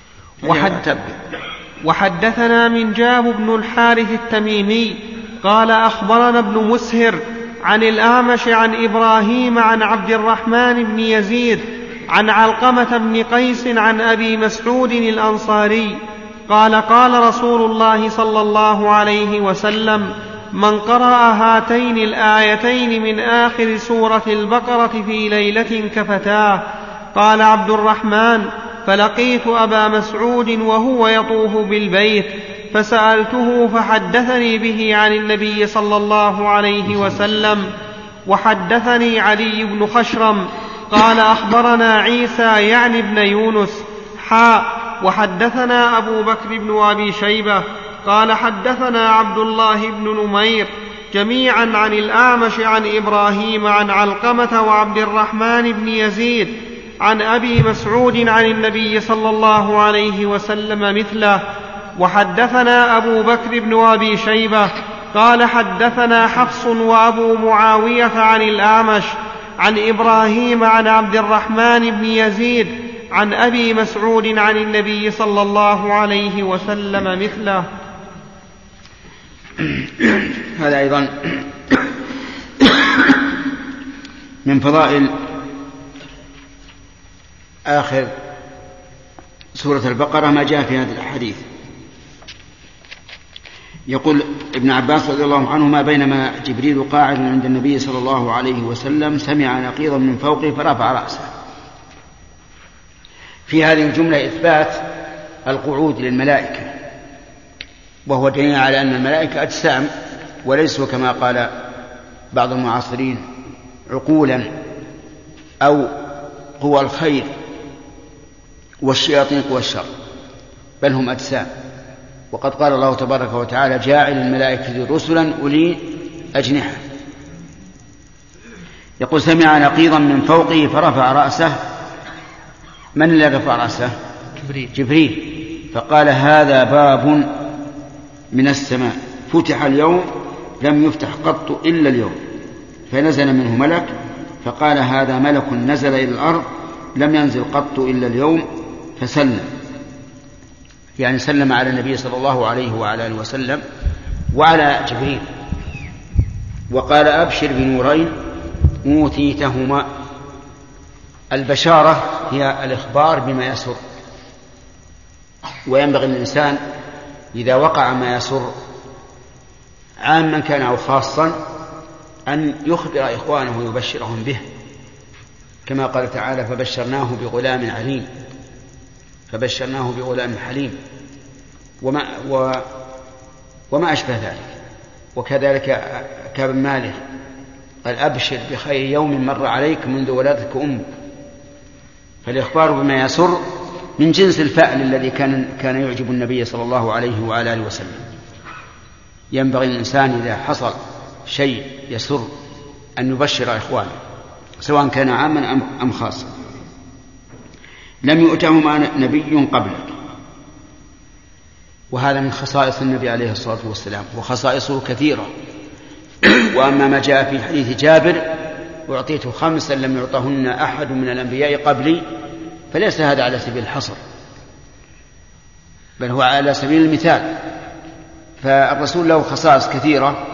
وحدثنا منجاب بن الحارث التميمي قال أخبرنا ابن مسهر عن الأعمش عن إبراهيم عن عبد الرحمن بن يزيد عن علقمة بن قيس عن أبي مسعود الأنصاري قال قال رسول الله صلى الله عليه وسلم من قرأ هاتين الآيتين من آخر سورة البقرة في ليلة كفتاه. قال عبد الرحمن فلقيت أبا مسعود وهو يطوف بالبيت فسألته فحدثني به عن النبي صلى الله عليه وسلم. وحدثني علي بن خشرم قال أخبرنا عيسى يعني ابن يونس وحدثنا أبو بكر بن أبي شيبة قال حدثنا عبد الله بن نمير جميعا عن الأعمش عن إبراهيم عن علقمة وعبد الرحمن بن يزيد عن أبي مسعود عن النبي صلى الله عليه وسلم مثله. وحدثنا أبو بكر بن أبي شيبة قال حدثنا حفص وأبو معاوية عن الأعمش عن إبراهيم عن عبد الرحمن بن يزيد عن أبي مسعود عن النبي صلى الله عليه وسلم مثله. هذا أيضا من فضائل آخر سورة البقرة ما جاء في هذا الحديث. يقول ابن عباس رضي الله عنهما بينما جبريل قاعد عند النبي صلى الله عليه وسلم سمع نقيضا من فوقه فرفع رأسه. في هذه الجملة إثبات القعود للملائكة، وهو دليل على أن الملائكة أجسام وليسوا كما قال بعض المعاصرين عقولا أو قوى الخير والشياطين قوى الشر، بل هم أجسام. وقد قال الله تبارك وتعالى جاعل الملائكة رسلا أولي أجنحة. يقول سمع نقيضا من فوقه فرفع رأسه. من الذي رفع رأسه؟ جبريل. فقال هذا باب من السماء فتح اليوم لم يفتح قط إلا اليوم. فنزل منه ملك فقال هذا ملك نزل إلى الأرض لم ينزل قط إلا اليوم فسلم، يعني سلم على النبي صلى الله عليه وعلى آله وسلم وعلى جبريل. وقال أبشر بنورين أوتيتهما. البشارة هي الإخبار بما يسر، وينبغي الإنسان إذا وقع ما يسر عاما كان أو خاصا أن يخبر إخوانه ويبشرهم به، كما قال تعالى فبشرناه بغلام عليم، فبشرناه بغلام حليم وما أشبه ذلك. وكذلك كعب بن مالك قال أبشر بخير يوم مر عليك منذ ولادتك أمك. فالإخبار بما يسر من جنس الفعل الذي كان يعجب النبي صلى الله عليه وعلى آله وسلم. ينبغي الإنسان إذا حصل شيء يسر أن يبشر إخوانه سواء كان عاما أم خاصا. لم يؤتهما نبي قبلك. وهذا من خصائص النبي عليه الصلاة والسلام، وخصائصه كثيرة. وأما ما جاء في حديث جابر أعطيت 5 لم يعطهن أحد من الأنبياء قبلي، فليس هذا على سبيل الحصر بل هو على سبيل المثال. فالرسول له خصائص كثيرة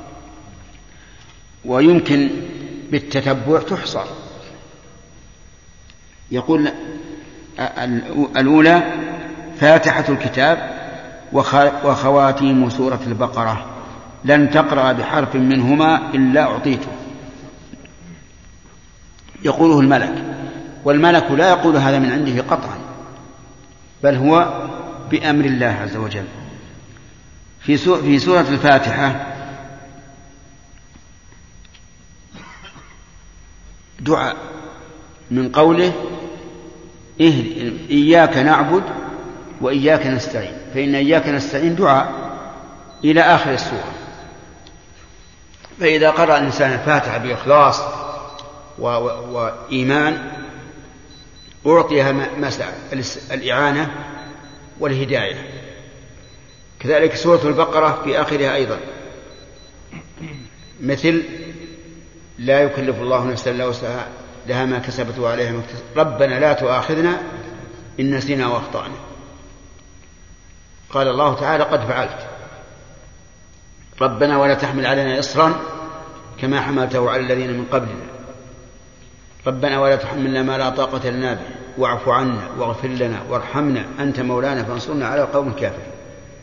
ويمكن بالتتبع تحصر. يقول الأولى فاتحة الكتاب وخواتيم سورة البقرة لن تقرأ بحرف منهما إلا أعطيته. يقوله الملك، والملك لا يقول هذا من عنده قطعا بل هو بأمر الله عز وجل. في سورة الفاتحة دعاء من قوله إياك نعبد وإياك نستعين، فإن إياك نستعين دعاء إلى آخر السورة. فإذا قرأ الإنسان الفاتحة بإخلاص وإيمان أعطيها مساء الإعانة والهداية. كذلك سورة البقرة في آخرها أيضا مثل لا يكلف الله نفسا إلا وسعها لها ما كسبت وعليها ما اكتسبت ربنا لا تؤاخذنا إن نسينا وأخطأنا. قال الله تعالى قد فعلت. ربنا ولا تحمل علينا إصرا كما حملته على الذين من قبلنا. ربنا ولا تحملنا ما لا طاقة لنا به واعف عنا واغفر لنا وارحمنا أنت مولانا فانصرنا على القوم الكافرين.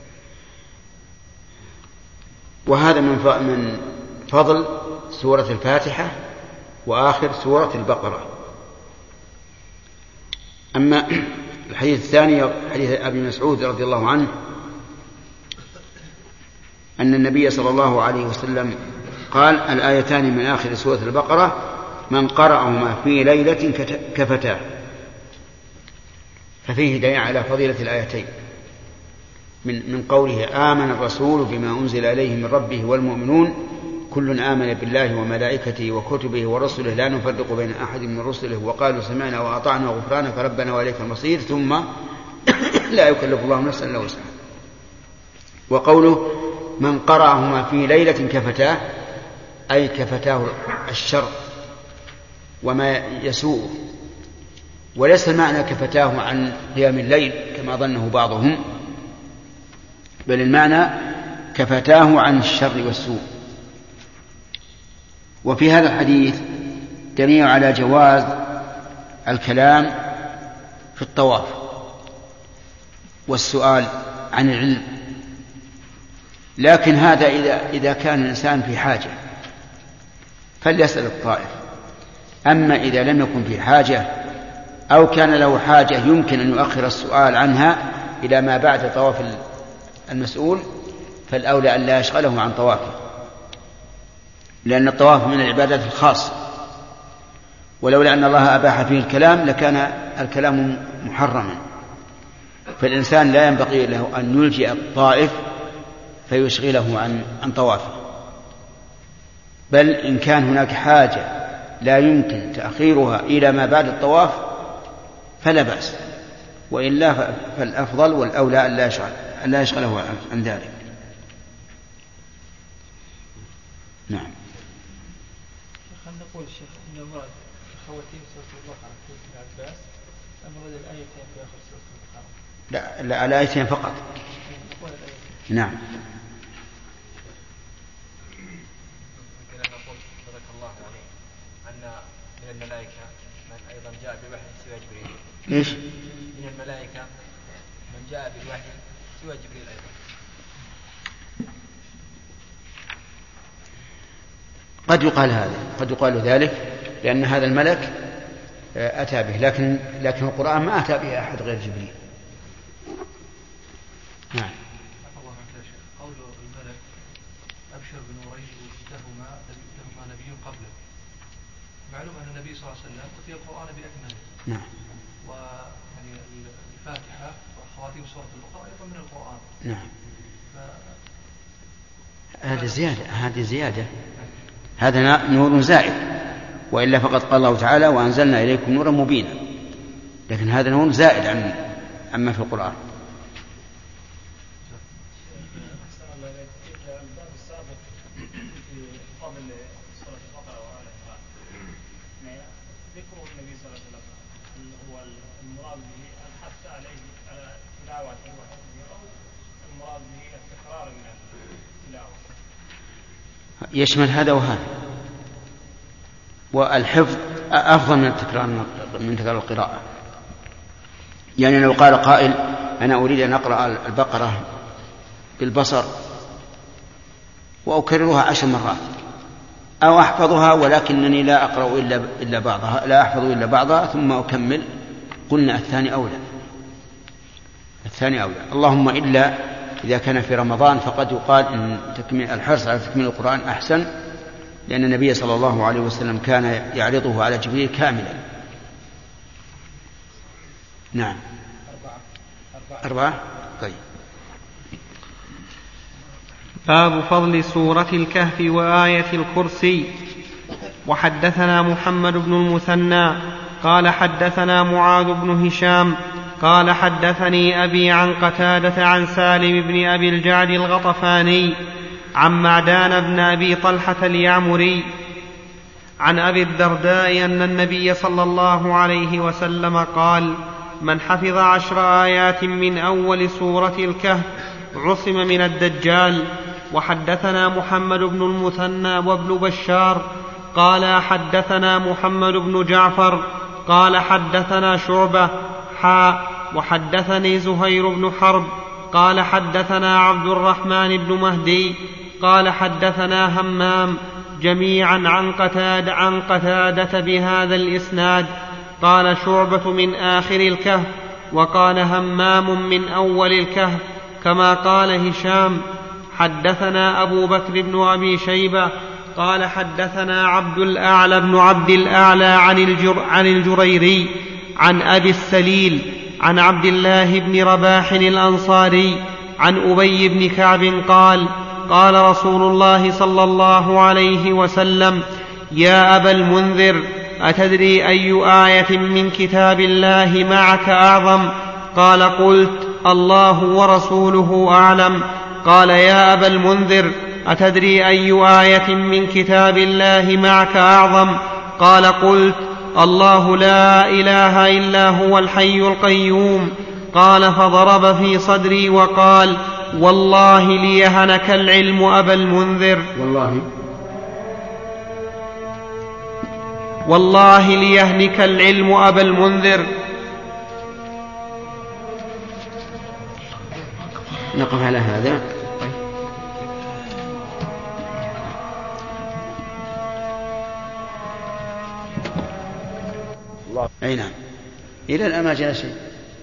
وهذا من فضل سورة الفاتحة وآخر سورة البقرة. أما الحديث الثاني حديث أبي مسعود رضي الله عنه أن النبي صلى الله عليه وسلم قال الآيتان من آخر سورة البقرة من قرأهما في ليلة كفتاه. ففيه دليل على فضيلة الآيتين من قوله آمن الرسول بما أنزل إليه من ربه والمؤمنون كل آمن بالله وملائكته وكتبه ورسله لا نفرق بين أحد من رسله وقالوا سمعنا وأطعنا غفرانك ربنا وإليك المصير ثم لا يكلف الله نفسا إلا وسعها. وقوله من قرأهما في ليلة كفتاه أي كفتاه الشر وما يسوءه، وليس المعنى كفتاه عن قيام الليل كما ظنه بعضهم، بل المعنى كفتاه عن الشر والسوء. وفي هذا الحديث دليل على جواز الكلام في الطواف والسؤال عن العلم، لكن هذا إذا كان الإنسان في حاجة فليسأل الطائف. أما إذا لم يكن في حاجة أو كان له حاجة يمكن أن يؤخر السؤال عنها إلى ما بعد طواف المسؤول فالأولى أن لا يشغله عن طوافه، لأن الطواف من العبادات الخاصة، ولولا أن الله أباح فيه الكلام لكان الكلام محرما. فالإنسان لا ينبغي له أن يلجئ الطائف فيشغله عن طوافه، بل إن كان هناك حاجة لا يمكن تأخيرها إلى ما بعد الطواف فلا بأس، وإلا فالأفضل والأولى أن لا يشغله عن ذلك. نعم. خلينا نقول الشيخ إن المراد خواتيم سورة البقرة في ابن عباس أم مراد الآيتين في آخر سورة البقرة؟ لا الآيتين فقط. نعم. بارك الله يعني أن من الملائكة من أيضا جاء بوحي سوى جبريل. إيش؟ من الملائكة من جاء بالوحي سوى جبريل أيضا. قد يقال هذا، قد يقال ذلك، لأن هذا الملك أتى به، لكن القرآن ما أتى به أحد غير جبريل. نعم. قول الملك أبشر بنورين لهما نبي قبله. معلوم أن النبي صلى الله عليه وسلم أتي القرآن بأكمله. نعم. ويعني الفاتحة وخواتيم سورة البقرة أيضا من القرآن. نعم. هذه زيادة. هذا نور زائد، وإلا فقد قال الله تعالى وأنزلنا إليكم نورا مبينا، لكن هذا نور زائد عما في القرآن. يشمل هذا وهذا، والحفظ أفضل من تكرار القراءة. يعني لو قال قائل أنا أريد أن أقرأ البقرة بالبصر وأكررها 10 مرات أو أحفظها ولكنني لا أقرأ إلا بعضها، لا أحفظ إلا بعضها ثم أكمل، قلنا الثاني أولى. اللهم إلا إذا كان في رمضان فقد يقال إن الحرص على تكميل القرآن أحسن، لأن النبي صلى الله عليه وسلم كان يعرضه على جبريل كاملا. نعم. 4. طيب. باب فضل سورة الكهف وآية الكرسي. وحدثنا محمد بن المثنى قال حدثنا معاذ بن هشام قال حدثني أبي عن قتادة عن سالم بن أبي الجعد الغطفاني عن معدان بن أبي طلحة اليعمري عن أبي الدرداء أن النبي صلى الله عليه وسلم قال من حفظ 10 آيات من أول سورة الكهف عصم من الدجال. وحدثنا محمد بن المثنى وابن بشار قال حدثنا محمد بن جعفر قال حدثنا شعبة وحدثني زهير بن حرب قال حدثنا عبد الرحمن بن مهدي قال حدثنا همام جميعا عن قتادة بهذا الإسناد. قال شعبة من آخر الكهف وقال همام من أول الكهف كما قال هشام. حدثنا أبو بكر بن أبي شيبة قال حدثنا عبد الأعلى بن عبد الأعلى عن الجريري عن أبي السليل عن عبد الله بن رباح الأنصاري عن أبي بن كعب قال قال رسول الله صلى الله عليه وسلم يا أبا المنذر أتدري أي آية من كتاب الله معك أعظم؟ قال قلت الله ورسوله أعلم. قال يا أبا المنذر أتدري أي آية من كتاب الله معك أعظم؟ قال قلت الله لا إله إلا هو الحي القيوم. قال فضرب في صدري وقال والله ليهنك العلم أبا المنذر والله ليهنك العلم أبا المنذر. نقف على هذا. أي نعم إلى الآن ما جاء شيء.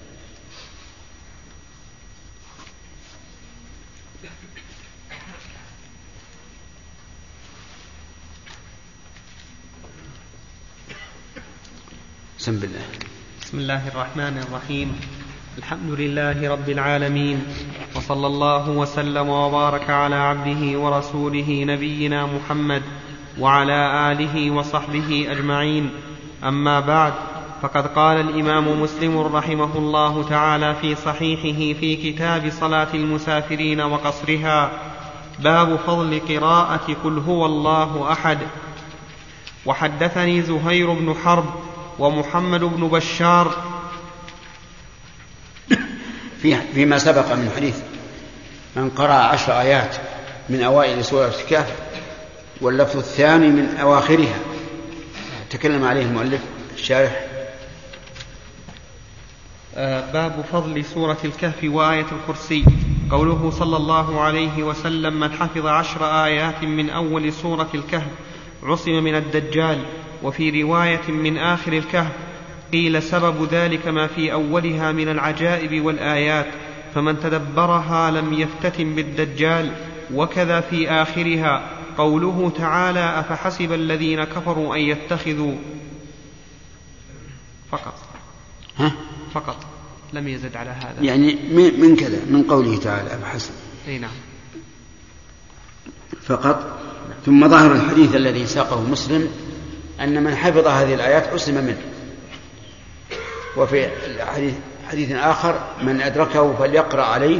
بسم الله الرحمن الرحيم. الحمد لله رب العالمين وصلى الله وسلم وبارك على عبده ورسوله نبينا محمد وعلى آله وصحبه أجمعين. أما بعد، فقد قال الإمام مسلم رحمه الله تعالى في صحيحه في كتاب صلاة المسافرين وقصرها: باب فضل قراءة قل هو الله أحد. وحدثني زهير بن حرب ومحمد بن بشار فيما سبق من حديث من قرأ 10 آيات من أوائل سورة الكهف واللفظ الثاني من أواخرها تكلم عليه المؤلف الشارح. باب فضل سورة الكهف وآية الكرسي. قوله صلى الله عليه وسلم: من حفظ 10 آيات من أول سورة الكهف عصم من الدجال. وفي رواية من آخر الكهف. قيل سبب ذلك ما في أولها من العجائب والآيات، فمن تدبرها لم يفتتن بالدجال. وكذا في آخرها قوله تعالى: أفحسب الذين كفروا أن يتخذوا فقط لم يزد على هذا، يعني من كذا من قوله تعالى أفحسب. نعم فقط. ثم ظهر الحديث الذي ساقه مسلم أن من حفظ هذه الآيات أسلم منه. وفي حديث آخر: من أدركه فليقرأ عليه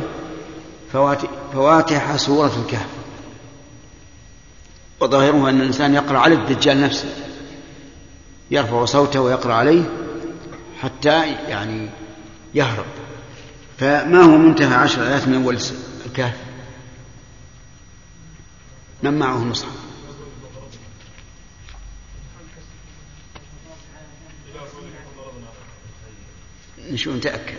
فواتح سورة الكهف. وظاهره أن الإنسان يقرأ على الدجال نفسه، يرفع صوته ويقرأ عليه حتى يعني يهرب. فما هو منتهى 10 آيات من أول الكهف؟ من معه المصحف؟ نشوف نتأكد.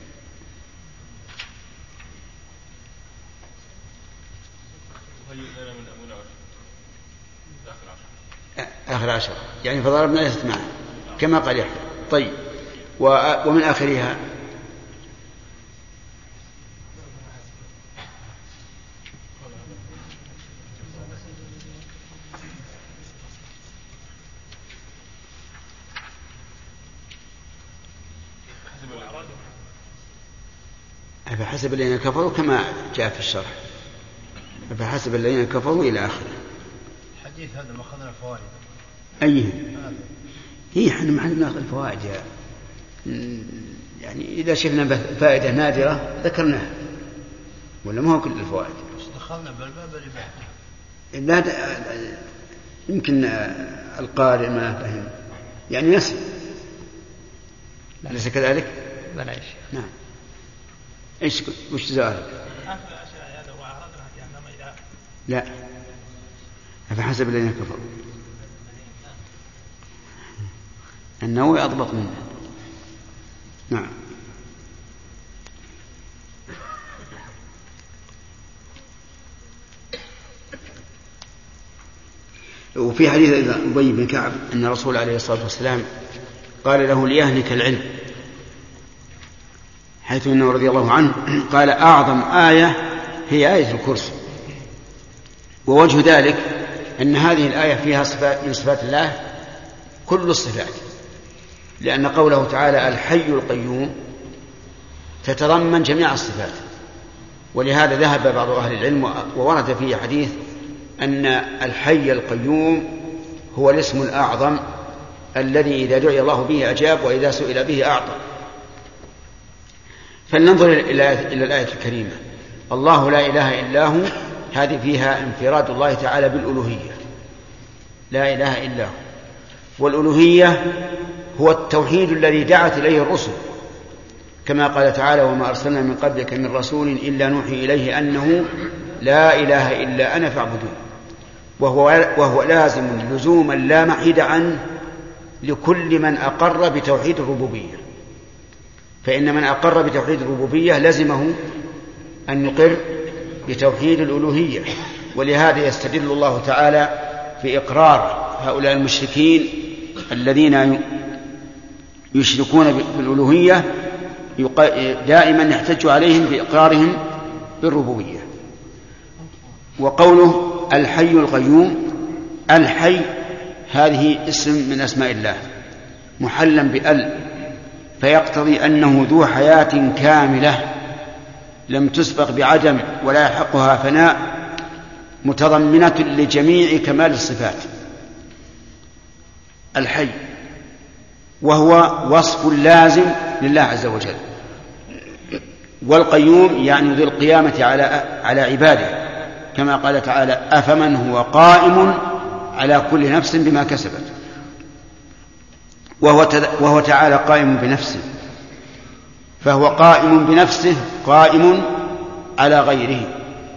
آخر 10 يعني فضربنا ليست معه كما قال يحيى. طيب، ومن آخرها أفحسب الذين كفروا كما جاء في الشرح، أفحسب الذين كفروا إلى آخره. الحديث هذا ما أخذنا فوائد. أيه؟ هي احنا ما ناخذ الفوائد يعني إذا شفنا فائدة نادرة ذكرناها، ولا ما هو كل الفوائد. دخلنا بالباب الإباحة. لا يمكن القارئ ما فهم يعني نسي، أليس كذلك؟ بلا يا شيخ. نعم. وش سؤالك؟ لا، فحسب الذين كفروا أنه أضبط منه. نعم. وفي حديث أبي بن كعب أن الرسول عليه الصلاة والسلام قال له ليهلك العلم، حيث أنه رضي الله عنه قال أعظم آية هي آية الكرسي. ووجه ذلك أن هذه الآية فيها صفات من صفات الله كل الصفات، لأن قوله تعالى الحي القيوم تتضمن جميع الصفات. ولهذا ذهب بعض أهل العلم وورد فيه حديث أن الحي القيوم هو الاسم الأعظم الذي إذا دعي الله به أجاب وإذا سئل به أعطى. فلننظر إلى الآية الكريمة، الله لا إله إلا هو، هذه فيها انفراد الله تعالى بالألوهية، لا إله إلا هو. والألوهية هو التوحيد الذي دعت إليه الرسل، كما قال تعالى وما أرسلنا من قبلك من رسول إلا نوحي إليه أنه لا إله إلا أنا فاعبدون. وهو لازم لزوما لا محيد عنه لكل من أقر بتوحيد الربوبية، فإن من أقر بتوحيد الربوبية لزمه أن يقر بتوحيد الألوهية. ولهذا يستدل الله تعالى في إقرار هؤلاء المشركين الذين يشركون بالألوهية دائما يحتج عليهم بإقرارهم بالربوبية. وقوله الحي القيوم، الحي هذه اسم من أسماء الله محلا بأل، فيقتضي أنه ذو حياة كاملة لم تسبق بعدم ولا يحقها فناء، متضمنة لجميع كمال الصفات. الحي وهو وصف لازم لله عز وجل. والقيوم يعني ذو القيامة على عباده، كما قال تعالى أفمن هو قائم على كل نفس بما كسبت. وهو تعالى قائم بنفسه، فهو قائم بنفسه قائم على غيره.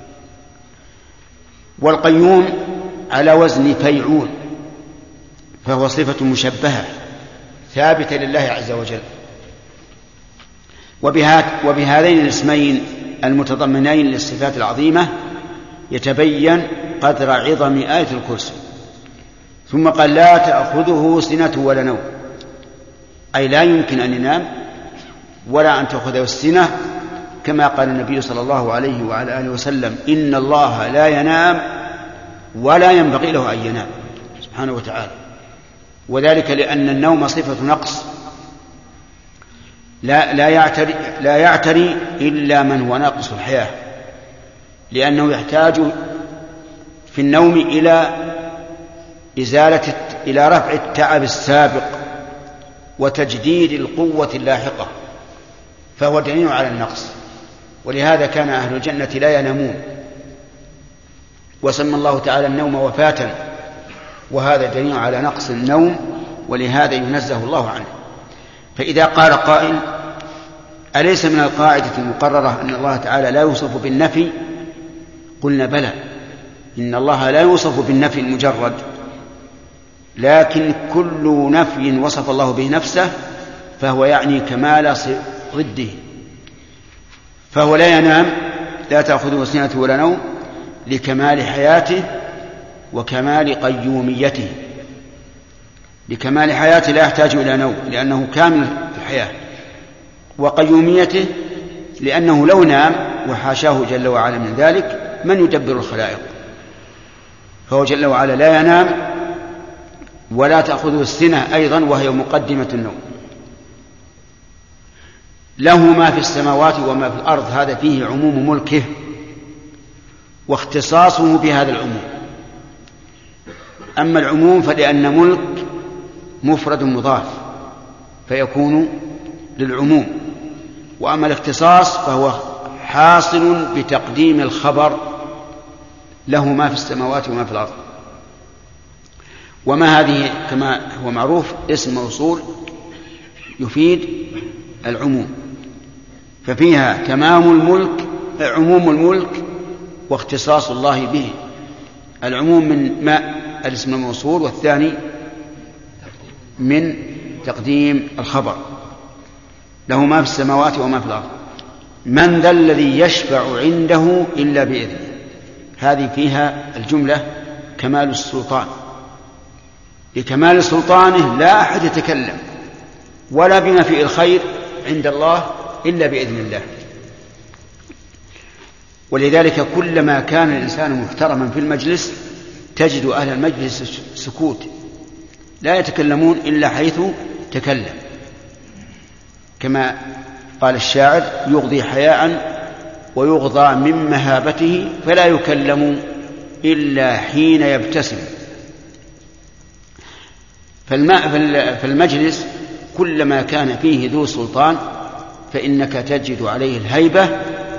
والقيوم على وزن فيعول، فهو صفة مشبهة ثابتة لله عز وجل. وبهذين الاسمين المتضمنين للصفات العظيمة يتبين قدر عظم آية الكرسي. ثم قال لا تأخذه سنة ولا نوم، أي لا يمكن أن ينام ولا أن تأخذه السنة، كما قال النبي صلى الله عليه وعلى آله وسلم إن الله لا ينام ولا ينبغي له أن ينام سبحانه وتعالى. وذلك لأن النوم صفة نقص لا يعتري إلا من هو ناقص الحياة، لأنه يحتاج في النوم إلى رفع التعب السابق وتجديد القوة اللاحقة، فهو دليل على النقص. ولهذا كان أهل الجنة لا ينامون، وسمى الله تعالى النوم وفاة، وهذا دليل على نقص النوم، ولهذا ينزه الله عنه. فإذا قال قائل أليس من القاعدة المقررة أن الله تعالى لا يوصف بالنفي؟ قلنا بلى، إن الله لا يوصف بالنفي المجرد، لكن كل نفي وصف الله به نفسه فهو يعني كمال ضده. فهو لا ينام، لا تأخذه سنة ولا نوم، لكمال حياته وكمال قيوميته. لكمال حياته لا يحتاج إلى نوم لأنه كامل الحياة، وقيوميته لأنه لو نام وحاشاه جل وعلا من ذلك من يدبر الخلائق. فهو جل وعلا لا ينام ولا تأخذه السنة أيضا، وهي مقدمة النوم. له ما في السماوات وما في الأرض، هذا فيه عموم ملكه واختصاصه بهذا العموم. أما العموم فلأن ملك مفرد مضاف فيكون للعموم، وأما الاختصاص فهو حاصل بتقديم الخبر له ما في السماوات وما في الأرض. وما هذه كما هو معروف اسم موصول يفيد العموم. ففيها عموم الملك واختصاص الله به. العموم من ما الاسم الموصول، والثاني من تقديم الخبر. له ما في السماوات وما في الأرض. من ذا الذي يشفع عنده إلا بإذنه. هذه فيها الجملة كمال السلطان. لكمال سلطانه لا أحد يتكلم ولا بما فيه الخير عند الله إلا بإذن الله. ولذلك كلما كان الإنسان محترما في المجلس تجد أهل المجلس سكوت، لا يتكلمون إلا حيث تكلم، كما قال الشاعر: يغضي حياء ويغضى من مهابته فلا يكلم إلا حين يبتسم. فالمجلس كلما كان فيه ذو سلطان فإنك تجد عليه الهيبة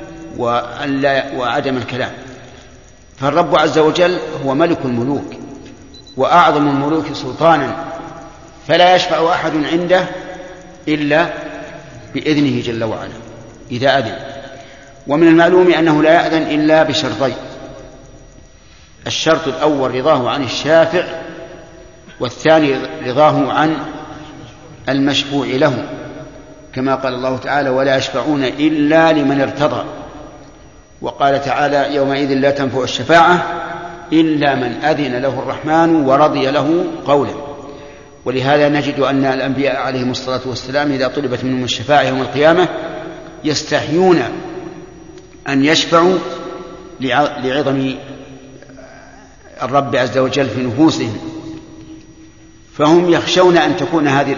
وعدم الكلام. فالرب عز وجل هو ملك الملوك وأعظم الملوك سلطانا، فلا يشفع أحد عنده إلا بإذنه جل وعلا إذا أذن. ومن المعلوم أنه لا يأذن إلا بشرطين: الشرط الأول رضاه عن الشافع، والثاني رضاه عن المشفوع له، كما قال الله تعالى: ولا يشفعون إلا لمن ارتضى. وقال تعالى: يومئذ لا تنفع الشفاعة إلا من أذن له الرحمن ورضي له قولا. ولهذا نجد أن الأنبياء عليهم الصلاة والسلام إذا طلبت منهم الشفاعة يوم القيامة يستحيون أن يشفعوا لعظم الرب عز وجل في نفوسهم، فهم يخشون أن تكون هذه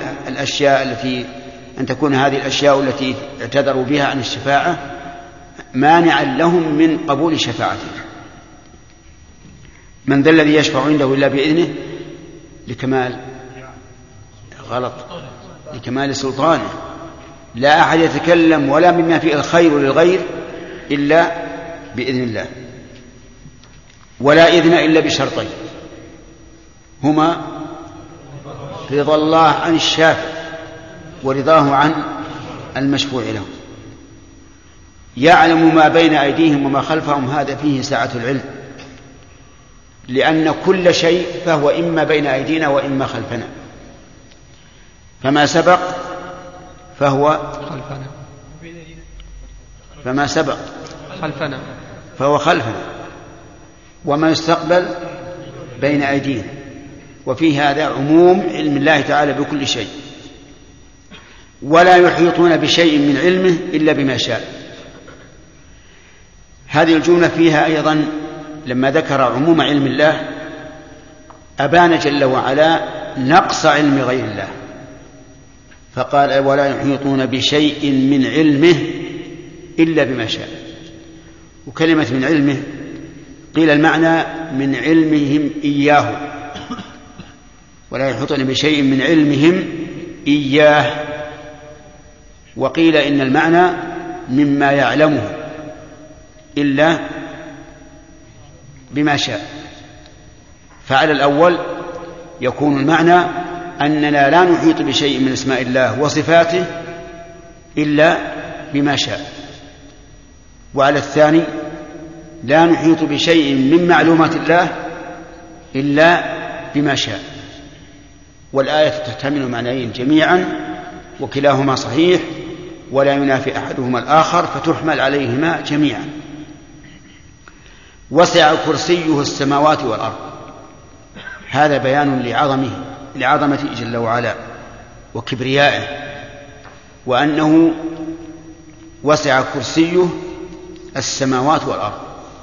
الأشياء التي اعتذروا بها عن الشفاعة مانعا لهم من قبول شفاعته. من ذا الذي يشفع عنده إلا بإذنه لكمال سلطانه. لا أحد يتكلم ولا مما فيه الخير للغير إلا بإذن الله. ولا إذن إلا بشرطين هما رضا الله عن الشافع ورضاه عن المشفوع له. يعلم ما بين أيديهم وما خلفهم، هذا فيه سعة العلم، لأن كل شيء فهو إما بين أيدينا وإما خلفنا، فما سبق فهو خلفنا، وما يستقبل بين أيدينا. وفي هذا عموم علم الله تعالى بكل شيء. ولا يحيطون بشيء من علمه إلا بما شاء. هذه الجملة فيها أيضا لما ذكر عموم علم الله أبان جل وعلا نقص علم غير الله، فقال: ولا يحيطون بشيء من علمه إلا بما شاء. وكلمة من علمه قيل المعنى من علمهم إياه، ولا يحيطون بشيء من علمهم إياه. وقيل إن المعنى مما يعلمه إلا بما شاء. فعلى الأول يكون المعنى أننا لا نحيط بشيء من اسماء الله وصفاته إلا بما شاء. وعلى الثاني لا نحيط بشيء من معلومات الله إلا بما شاء. والآية تحتمل معنيين جميعا، وكلاهما صحيح ولا ينافي أحدهما الآخر، فتحمل عليهما جميعا. وسع كرسيه السماوات والأرض، هذا بيان لعظمته جل وعلا وكبريائه، وأنه وسع كرسيه السماوات والأرض.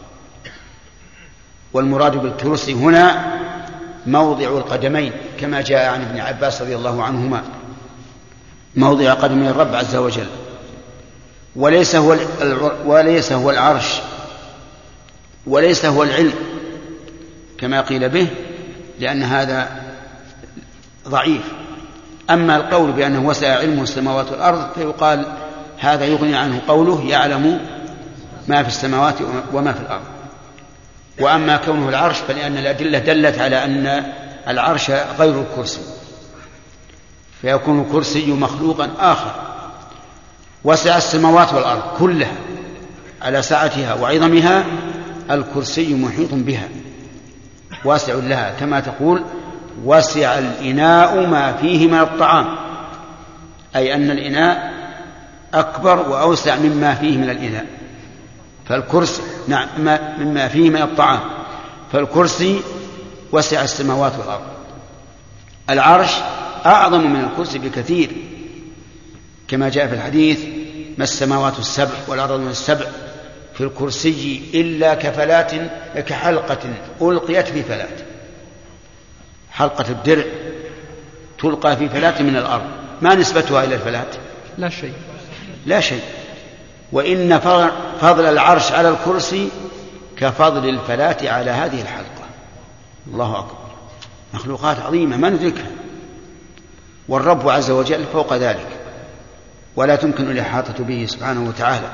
والمراد بالكرسي هنا موضع القدمين، كما جاء عن ابن عباس رضي الله عنهما، موضع قدمي الرب عز وجل. وليس هو العرش، وليس هو العلم كما قيل به، لأن هذا ضعيف. أما القول بأنه وسع علمه السماوات والأرض فيقال هذا يغني عنه قوله يعلم ما في السماوات وما في الأرض. وأما كونه العرش فلأن الأدلة دلت على أن العرش غير الكرسي، فيكون الكرسي مخلوقا آخر. وسع السماوات والأرض كلها على سعتها وعظمها، الكرسي محيط بها واسع لها، كما تقول وسع الإناء ما فيه من الطعام، أي أن الإناء أكبر وأوسع مما فيه من الإناء، فالكرسي نعم مما فيه من الطعام، فالكرسي وسع السماوات والأرض. العرش أعظم من الكرسي بكثير، كما جاء في الحديث: ما السماوات السبع والأرض السبع في الكرسي إلا كحلقة ألقيت في فلاة. حلقة الدرع تلقى في فلاة من الأرض، ما نسبتها إلى الفلاة؟ لا شيء. وإن فضل العرش على الكرسي كفضل الفلاة على هذه الحلقة. الله أكبر، مخلوقات عظيمة ما ندركها، والرب عز وجل فوق ذلك ولا تمكن الإحاطة به سبحانه وتعالى.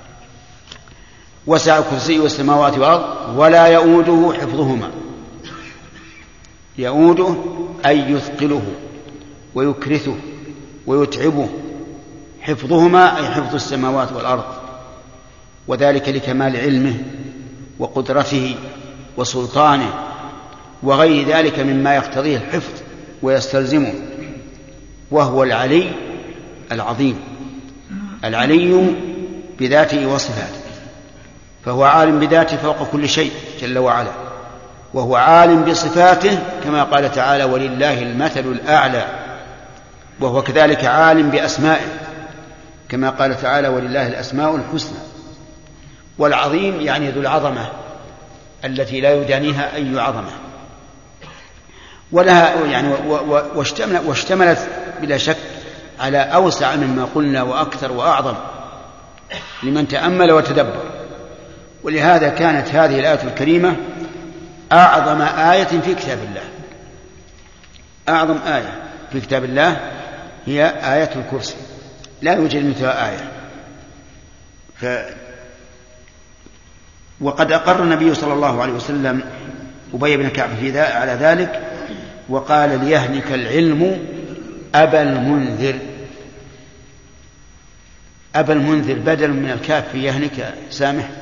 وسع الكرسي السماوات والأرض ولا يؤوده حفظهما. يؤوده أي يثقله ويكرثه ويتعبه، حفظهما أي حفظ السماوات والأرض، وذلك لكمال علمه وقدرته وسلطانه وغير ذلك مما يقتضيه الحفظ ويستلزمه، وهو العلي العظيم، العلي بذاته وصفاته، فهو عالم بذاته فوق كل شيء جل وعلا، وهو عالم بصفاته كما قال تعالى: ولله المثل الأعلى، وهو كذلك عالم بأسمائه كما قال تعالى: ولله الأسماء الحسنى. والعظيم يعني ذو العظمة التي لا يدانيها أي عظمة، ولها يعني واشتملت بلا شك على أوسع مما قلنا وأكثر وأعظم لمن تأمل وتدبر. ولهذا كانت هذه الآية الكريمة أعظم آية في كتاب الله. أعظم آية في كتاب الله هي آية الكرسي، لا يوجد مثلها آية. وقد أقر النبي صلى الله عليه وسلم أبي بن كعب على ذلك، وقال: ليهنك العلم أبا المنذر. أبا المنذر بدل من الكاف في يهنك سامح.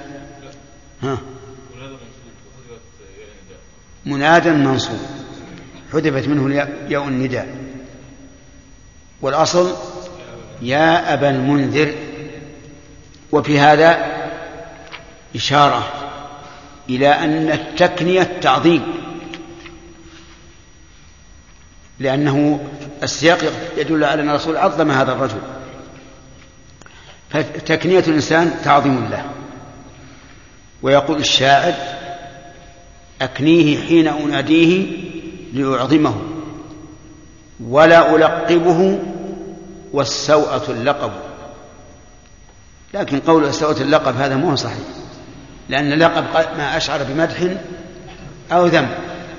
منادى منصوب حذفت منه ياء النداء، والأصل يا أبا المنذر. وفي هذا إشارة إلى أن التكنية تعظيم، لأنه السياق يدل على أن الرسول عظم هذا الرجل، فتكنية الإنسان تعظيم الله. ويقول الشاعر: أكنيه حين أناديه لأعظمه ولا ألقبه والسوءة اللقب. لكن قول السوءة اللقب هذا مو صحيح، لأن اللقب ما أشعر بمدح أو ذم.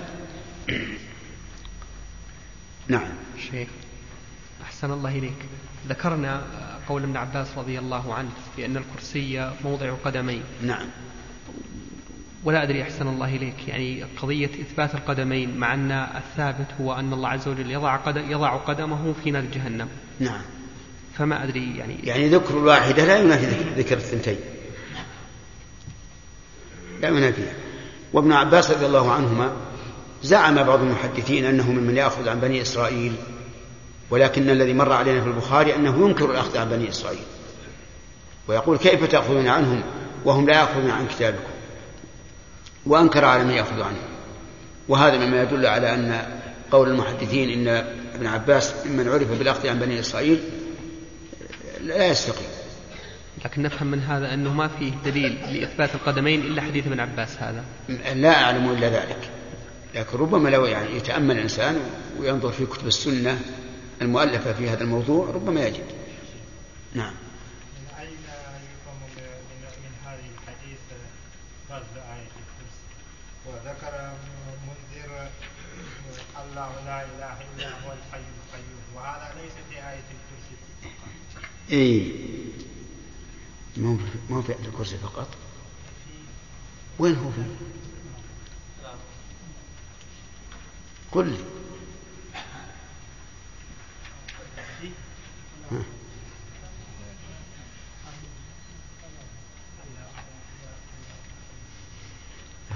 نعم. شيخ أحسن الله إليك، ذكرنا قول ابن عباس رضي الله عنه في أن الكرسي موضع قدمين. نعم. ولا أدري أحسن الله إليك، يعني قضية إثبات القدمين مع أن الثابت هو أن الله عز وجل يضع قدمه في نار جهنم. نعم. فما أدري يعني ذكر الواحدة لا ينافي ذكر الثنتين، لا ينافيها. وابن عباس رضي الله عنهما زعم بعض المحدثين أنه ممن يأخذ عن بني إسرائيل، ولكن الذي مر علينا في البخاري أنه ينكر الأخذ عن بني إسرائيل، ويقول: كيف تأخذون عنهم وهم لا يأخذون عن كتابكم؟ وأنكر على من يأخذ عنه. وهذا مما يدل على أن قول المحدثين إن ابن عباس ممن عرف بالأخذ عن بني إسرائيل لا يستقيم. لكن نفهم من هذا أنه ما فيه دليل لإثبات القدمين إلا حديث ابن عباس هذا. لا أعلم إلا ذلك، لكن ربما لو يعني يتأمل الإنسان وينظر في كتب السنة المؤلفة في هذا الموضوع ربما يجد. نعم. أين يفهم من هذه الحديث قصد آية الكرسي؟ وذكر منذر الله لا إله إلا هو الحي القيوم، وهذا ليس في آية الكرسي. إيه، ما في الكرسي فقط. وين هو فيه؟ قل لي.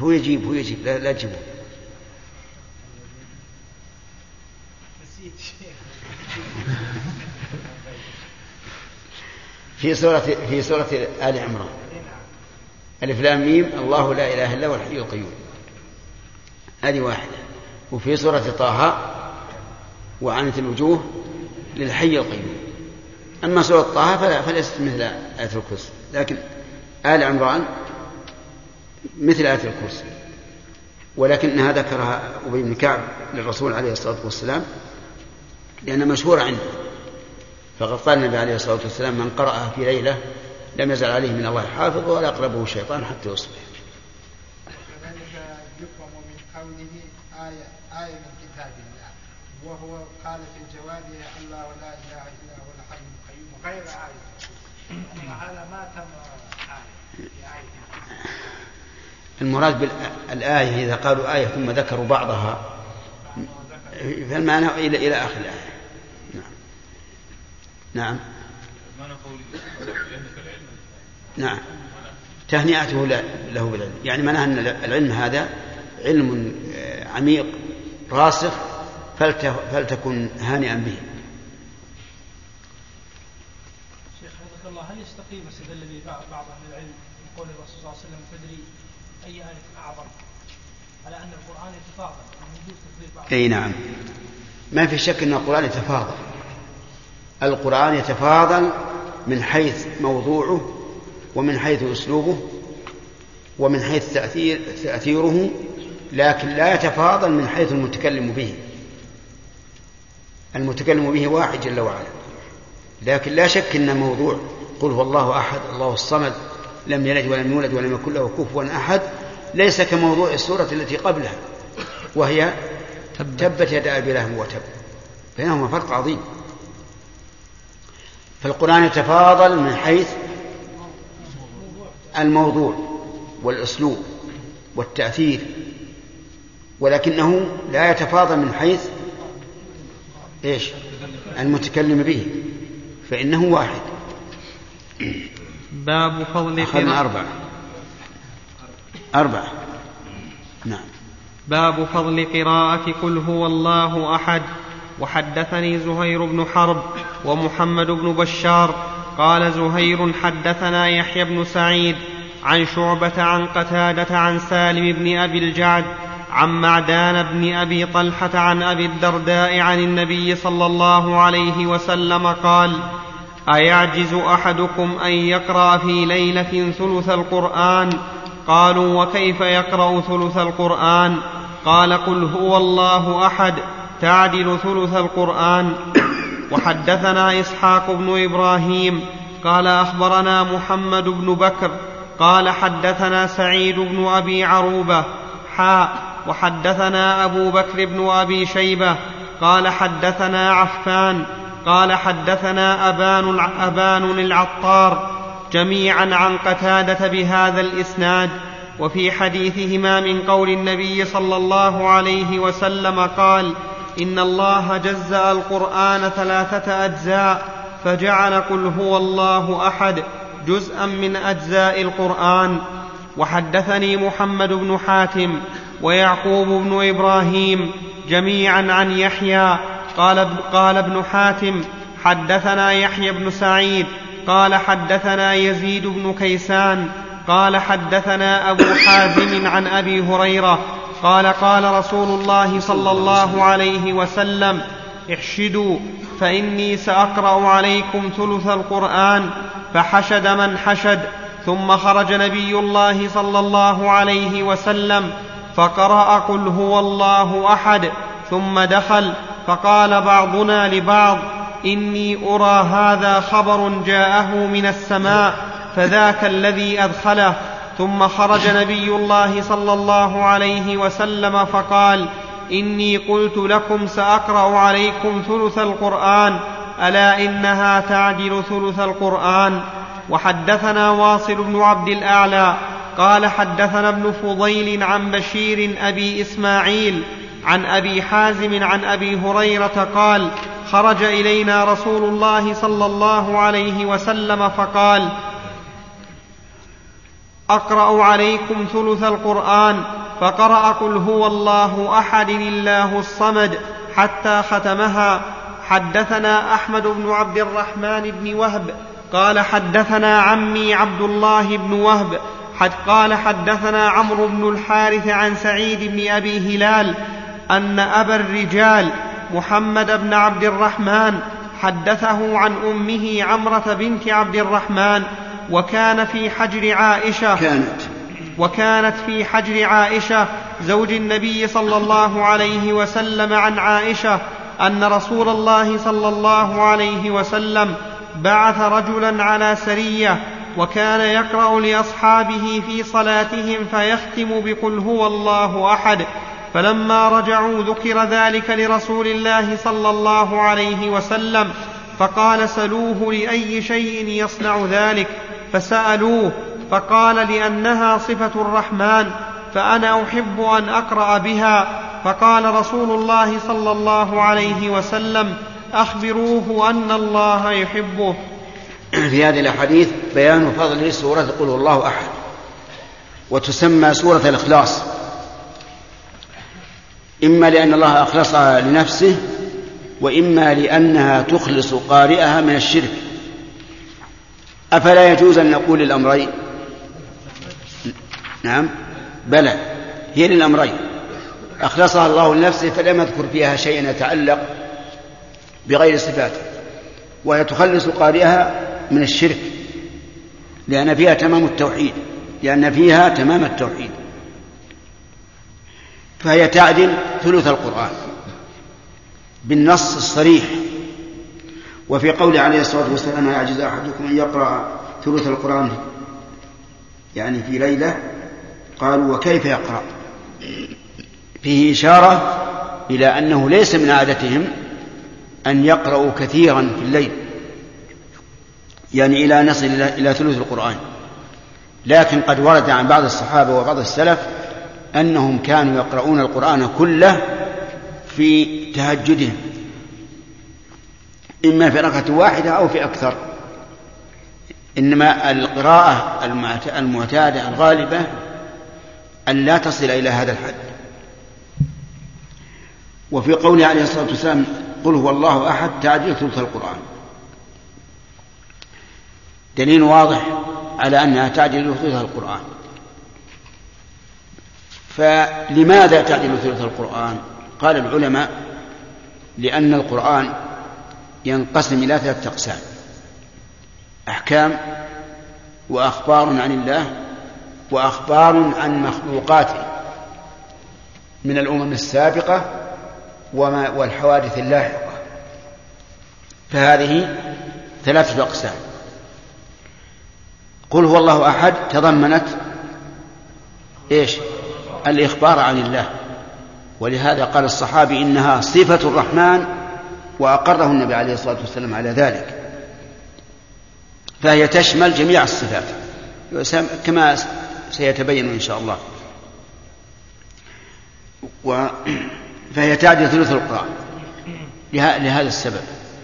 هو يجيب لا تجيبه. في سورة آل عمران ألف لام ميم الله لا إله إلا هو الحي القيوم، هذه واحدة. وفي سورة طه وعنت الوجوه للحي القيوم. أما سورة طه فليست مثل آية الكرسي، لكن آل عمران مثل آية الكرسي، ولكنها ذكرها أبي بن كعب للرسول عليه الصلاة والسلام لأنها مشهورة عنده، فقد قال النبي عليه الصلاة والسلام من قرأها في ليلة لم يزل عليه من الله حافظ ولا يقربه شيطان حتى يصبح. وكذلك يفهم من قوله آية من كتاب الله، وهو قال في جوابه الله لا إله إلا هو الحي القيوم غير آية، هذا ما تم آية. المراد بالآية إذا قالوا آية ثم ذكروا بعضها فالمعنى إلى آخر الآية. نعم. نعم تهنئته له بالعلم، يعني معناه أن العلم هذا علم عميق راسخ فلتكن هانئا به. شيخ حفظك الله، هل يستقيم استدل به بعض أهل العلم من قول الرسول صلى الله عليه وسلم تدري أي آية أعظم على أن القرآن يتفاضل من وجود تفضيل بعض؟ أي نعم، ما في شك أن القرآن يتفاضل. القرآن يتفاضل من حيث موضوعه ومن حيث أسلوبه ومن حيث تأثيره، لكن لا يتفاضل من حيث المتكلم به. المتكلم به واحد جل وعلا، لكن لا شك أن موضوع قل هو الله أحد الله الصمد لم يلد ولم يولد ولم يكن له كفوا أحد ليس كموضوع السورة التي قبلها وهي تبت يدا أبي لهب وتب، بينهما فرق عظيم. فالقرآن يتفاضل من حيث الموضوع والأسلوب والتأثير، ولكنه لا يتفاضل من حيث المتكلم به، فإنه واحد. باب فضل أخذنا أربعة. نعم. باب فضل قراءة قل هو الله أحد. وحدثني زهير بن حرب ومحمد بن بشار قال زهير حدثنا يحيى بن سعيد عن شعبة عن قتادة عن سالم بن أبي الجعد عن معدان بن أبي طلحة عن أبي الدرداء عن النبي صلى الله عليه وسلم قال: أيعجز أحدكم أن يقرأ في ليلة ثلث القرآن؟ قالوا: وكيف يقرأ ثلث القرآن؟ قال: قل هو الله أحد تعدل ثلث القرآن. وحدثنا إسحاق بن إبراهيم قال أخبرنا محمد بن بكر قال حدثنا سعيد بن أبي عروبة وحدثنا أبو بكر بن أبي شيبة قال حدثنا عفان قال حدثنا أبان العطار جميعا عن قتادة بهذا الإسناد. وفي حديثهما من قول النبي صلى الله عليه وسلم قال: إن الله جزأ القرآن 3 أجزاء فجعل قل هو الله أحد جزءا من أجزاء القرآن. وحدثني محمد بن حاتم ويعقوب بن إبراهيم جميعا عن يحيى قال ابن حاتم حدثنا يحيى بن سعيد قال حدثنا يزيد بن كيسان قال حدثنا أبو حازم عن أبي هريرة قال: قال رسول الله صلى الله عليه وسلم: احشدوا فإني سأقرأ عليكم ثلث القرآن. فحشد من حشد، ثم خرج نبي الله صلى الله عليه وسلم فقرأ قل هو الله أحد، ثم دخل فقال بعضنا لبعض: إني أرى هذا خبر جاءه من السماء فذاك الذي أدخله. ثم خرج نبي الله صلى الله عليه وسلم فقال: إني قلت لكم سأقرأ عليكم ثلث القرآن، ألا إنها تعدل ثلث القرآن. وحدثنا واصل بن عبد الأعلى قال حدثنا ابن فضيل عن بشير أبي إسماعيل عن أبي حازم عن أبي هريرة قال: خرج إلينا رسول الله صلى الله عليه وسلم فقال: أقرأ عليكم ثلث القرآن، فقرأ قل هو الله أحد الله الصمد حتى ختمها. حدثنا أحمد بن عبد الرحمن بن وهب قال حدثنا عمي عبد الله بن وهب قال حدثنا عمرو بن الحارث عن سعيد بن أبي هلال أن أبا الرجال محمد بن عبد الرحمن حدثه عن أمه عمرة بنت عبد الرحمن وكانت في حجر عائشة زوج النبي صلى الله عليه وسلم عن عائشة أن رسول الله صلى الله عليه وسلم بعث رجلا على سرية وكان يقرأ لأصحابه في صلاتهم فيختم بقل هو الله أحد. فلما رجعوا ذكر ذلك لرسول الله صلى الله عليه وسلم فقال سلوه لأي شيء يصنع ذلك، فسألوه فقال لأنها صفة الرحمن فأنا أحب أن أقرأ بها. فقال رسول الله صلى الله عليه وسلم أخبروه أن الله يحبه. في هذه الأحاديث بيان فضل سورة قل هو الله أحد، وتسمى سورة الإخلاص، إما لأن الله أخلصها لنفسه، وإما لأنها تخلص قارئها من الشرك. أفلا يجوز أن نقول الأمرين؟ نعم بلى، هي للأمرين. أخلصها الله لنفسه فلم يذكر فيها شيئا يتعلق بغير صفاته، وهي تخلص قارئها من الشرك لأن فيها تمام التوحيد، فهي تعدل ثلث القرآن بالنص الصريح. وفي قول عليه الصلاة والسلام يعجز أحدكم أن يقرأ ثلث القرآن يعني في ليلة، قالوا وكيف يقرأ؟ فيه إشارة إلى أنه ليس من عادتهم أن يقرأوا كثيرا في الليل، يعني إلى نصل إلى ثلث القرآن. لكن قد ورد عن بعض الصحابة وبعض السلف أنهم كانوا يقرؤون القرآن كله في تهجدهم، إما في ركعة واحدة أو في أكثر. إنما القراءة المعتادة الغالبة أن لا تصل إلى هذا الحد. وفي قوله عليه الصلاة والسلام قل هو الله أحد تعديل ثلث القرآن، دليل واضح على أنها تعديل ثلث القرآن. فلماذا تعديل ثلث القرآن؟ قال العلماء لأن القرآن ينقسم إلى 3 أقسام: أحكام، وأخبار عن الله، وأخبار عن مخلوقاته من الأمم السابقة والحوادث اللاحقة. فهذه 3 أقسام. قل هو الله أحد تضمنت إيش؟ الإخبار عن الله، ولهذا قال الصحابي إنها صفة الرحمن، وأقره النبي عليه الصلاة والسلام على ذلك. فهي تشمل جميع الصفات كما سيتبين إن شاء الله. فهي تعدل ثلث القرآن لهذا السبب.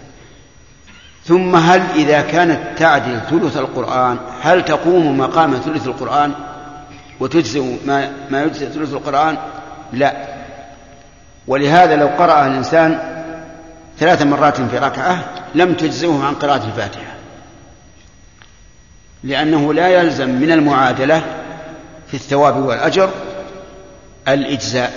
ثم هل إذا كانت تعدل ثلث القرآن هل تقوم مقام ثلث القرآن وتجزئ ما يجزئ ثلث القرآن؟ لا. ولهذا لو قرأ الإنسان 3 مرات في ركعة لم تجزئه عن قراءة الفاتحة، لأنه لا يلزم من المعادلة في الثواب والأجر الإجزاء،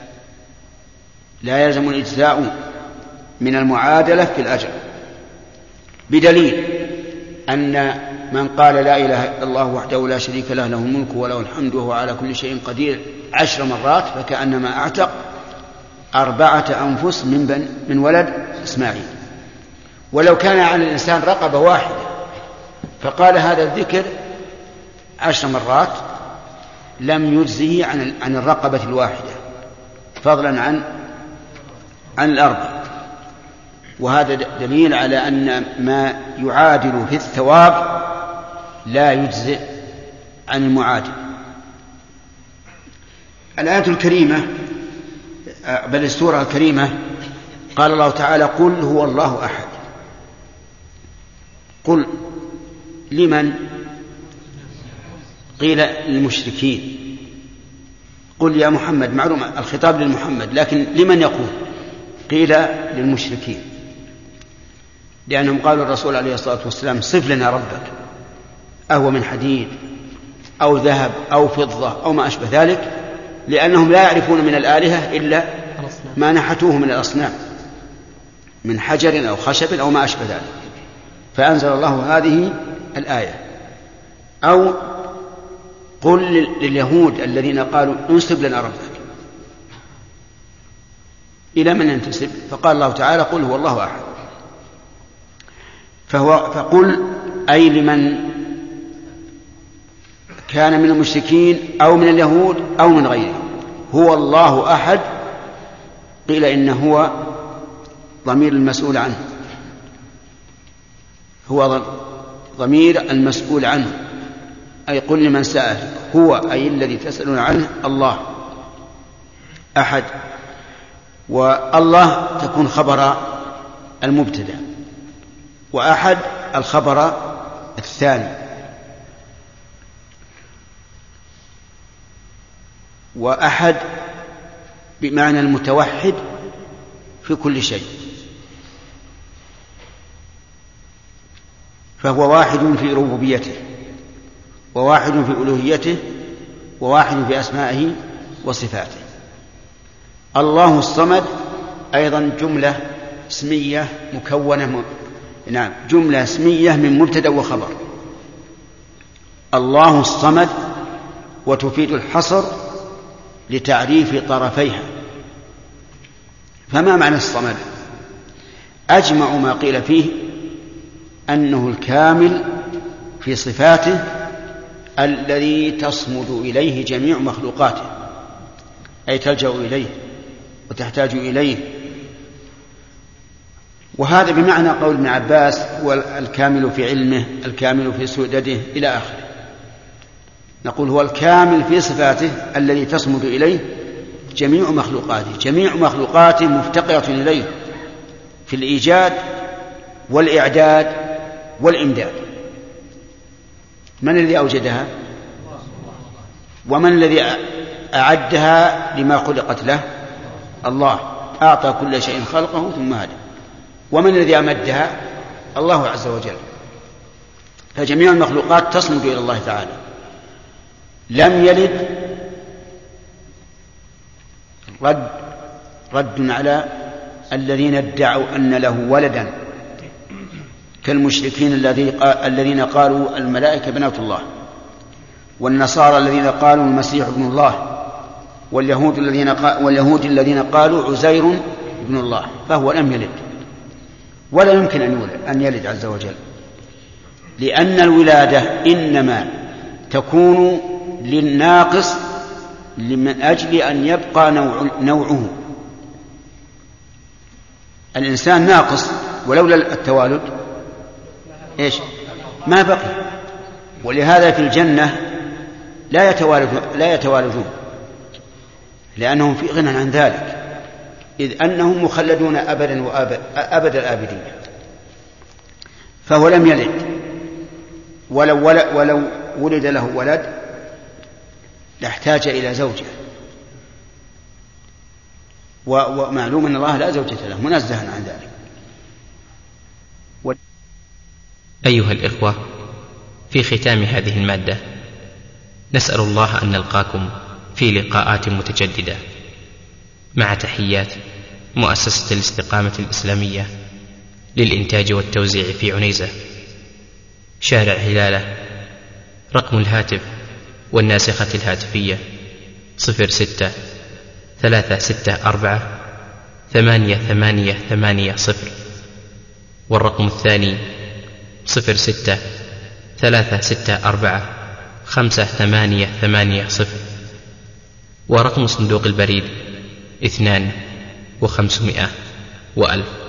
لا يلزم الإجزاء من المعادلة في الأجر، بدليل أن من قال لا إله إلا الله وحده لا شريك له له الملك وله الحمد وهو على كل شيء قدير 10 مرات فكأنما أعتق 4 أنفس من ولد إسماعيل. ولو كان على الإنسان رقبة واحدة فقال هذا الذكر 10 مرات لم يجزه عن الرقبة الواحدة، فضلا عن 4. وهذا دليل على أن ما يعادل في الثواب لا يجزئ عن المعادل. الآية الكريمة بل السورة الكريمة قال الله تعالى قل هو الله أحد. قل لمن؟ قيل للمشركين قل يا محمد، معلوم الخطاب للمحمد، لكن لمن يقول؟ قيل للمشركين، لأنهم قالوا الرسول عليه الصلاة والسلام صف لنا ربك، أهو من حديد أو ذهب أو فضة أو ما أشبه ذلك، لأنهم لا يعرفون من الآلهة إلا ما نحتوه من الأصنام من حجر أو خشب أو ما أشبه ذلك، فأنزل الله هذه الآية. أو قل لليهود الذين قالوا انسب لنا ربك، إلى من ينتسب؟ فقال الله تعالى قل هو الله أحد. فقل أي لمن كان من المشركين أو من اليهود أو من غيرهم، هو الله أحد. قيل إنه هو ضمير المسؤول عنه، هو ضمير المسؤول عنه، أي قل لمن سأل، هو أي الذي تسألون عنه الله أحد. والله تكون خبر المبتدأ، وأحد الخبر الثاني. وأحد بمعنى المتوحد في كل شيء، فهو واحد في ربوبيته، وواحد في ألوهيته، وواحد في أسمائه وصفاته. الله الصمد أيضا جملة اسمية مكونة، جملة اسمية من مبتدأ وخبر. الله الصمد، وتفيد الحصر لتعريف طرفيها. فما معنى الصمد؟ أجمع ما قيل فيه أنه الكامل في صفاته الذي تصمد إليه جميع مخلوقاته، أي تلجأ إليه وتحتاج إليه. وهذا بمعنى قول ابن عباس هو الكامل في علمه، الكامل في سؤدده إلى آخره. نقول هو الكامل في صفاته الذي تصمد إليه جميع مخلوقاته، جميع مخلوقاته مفتقرة إليه في الإيجاد والإعداد والإمداد. من الذي أوجدها؟ ومن الذي أعدها لما خلقت له؟ الله. أعطى كل شيء خلقه ثم هدى. ومن الذي أمدها؟ الله عز وجل. فجميع المخلوقات تصمد إلى الله تعالى. لم يلد، رد على الذين ادعوا أن له ولدا كالمشركين الذين قالوا الملائكة بنات الله، والنصارى الذين قالوا المسيح ابن الله، واليهود الذين قالوا عزير ابن الله. فهو لم يلد ولا يمكن أن يلد عز وجل، لأن الولادة إنما تكون للناقص من أجل أن يبقى نوعه. الإنسان ناقص، ولولا التوالد إيش؟ ما بقي. ولهذا في الجنة لا يتوالدون لأنهم في غنى عن ذلك، إذ أنهم مخلدون أبدا أبد الآبدين. فهو لم يلد، ولو ولد له ولد لاحتاج إلى زوجة، ومعلوم أن الله لا زوجة له، منزها عن ذلك. أيها الإخوة، في ختام هذه المادة نسأل الله أن نلقاكم في لقاءات متجددة، مع تحيات مؤسسة الاستقامة الإسلامية للإنتاج والتوزيع في عنيزة، شارع هلالة. رقم الهاتف والناسخة الهاتفية 06-364-8880، والرقم الثاني 06-364-5880، ورقم صندوق البريد 2500 و1000.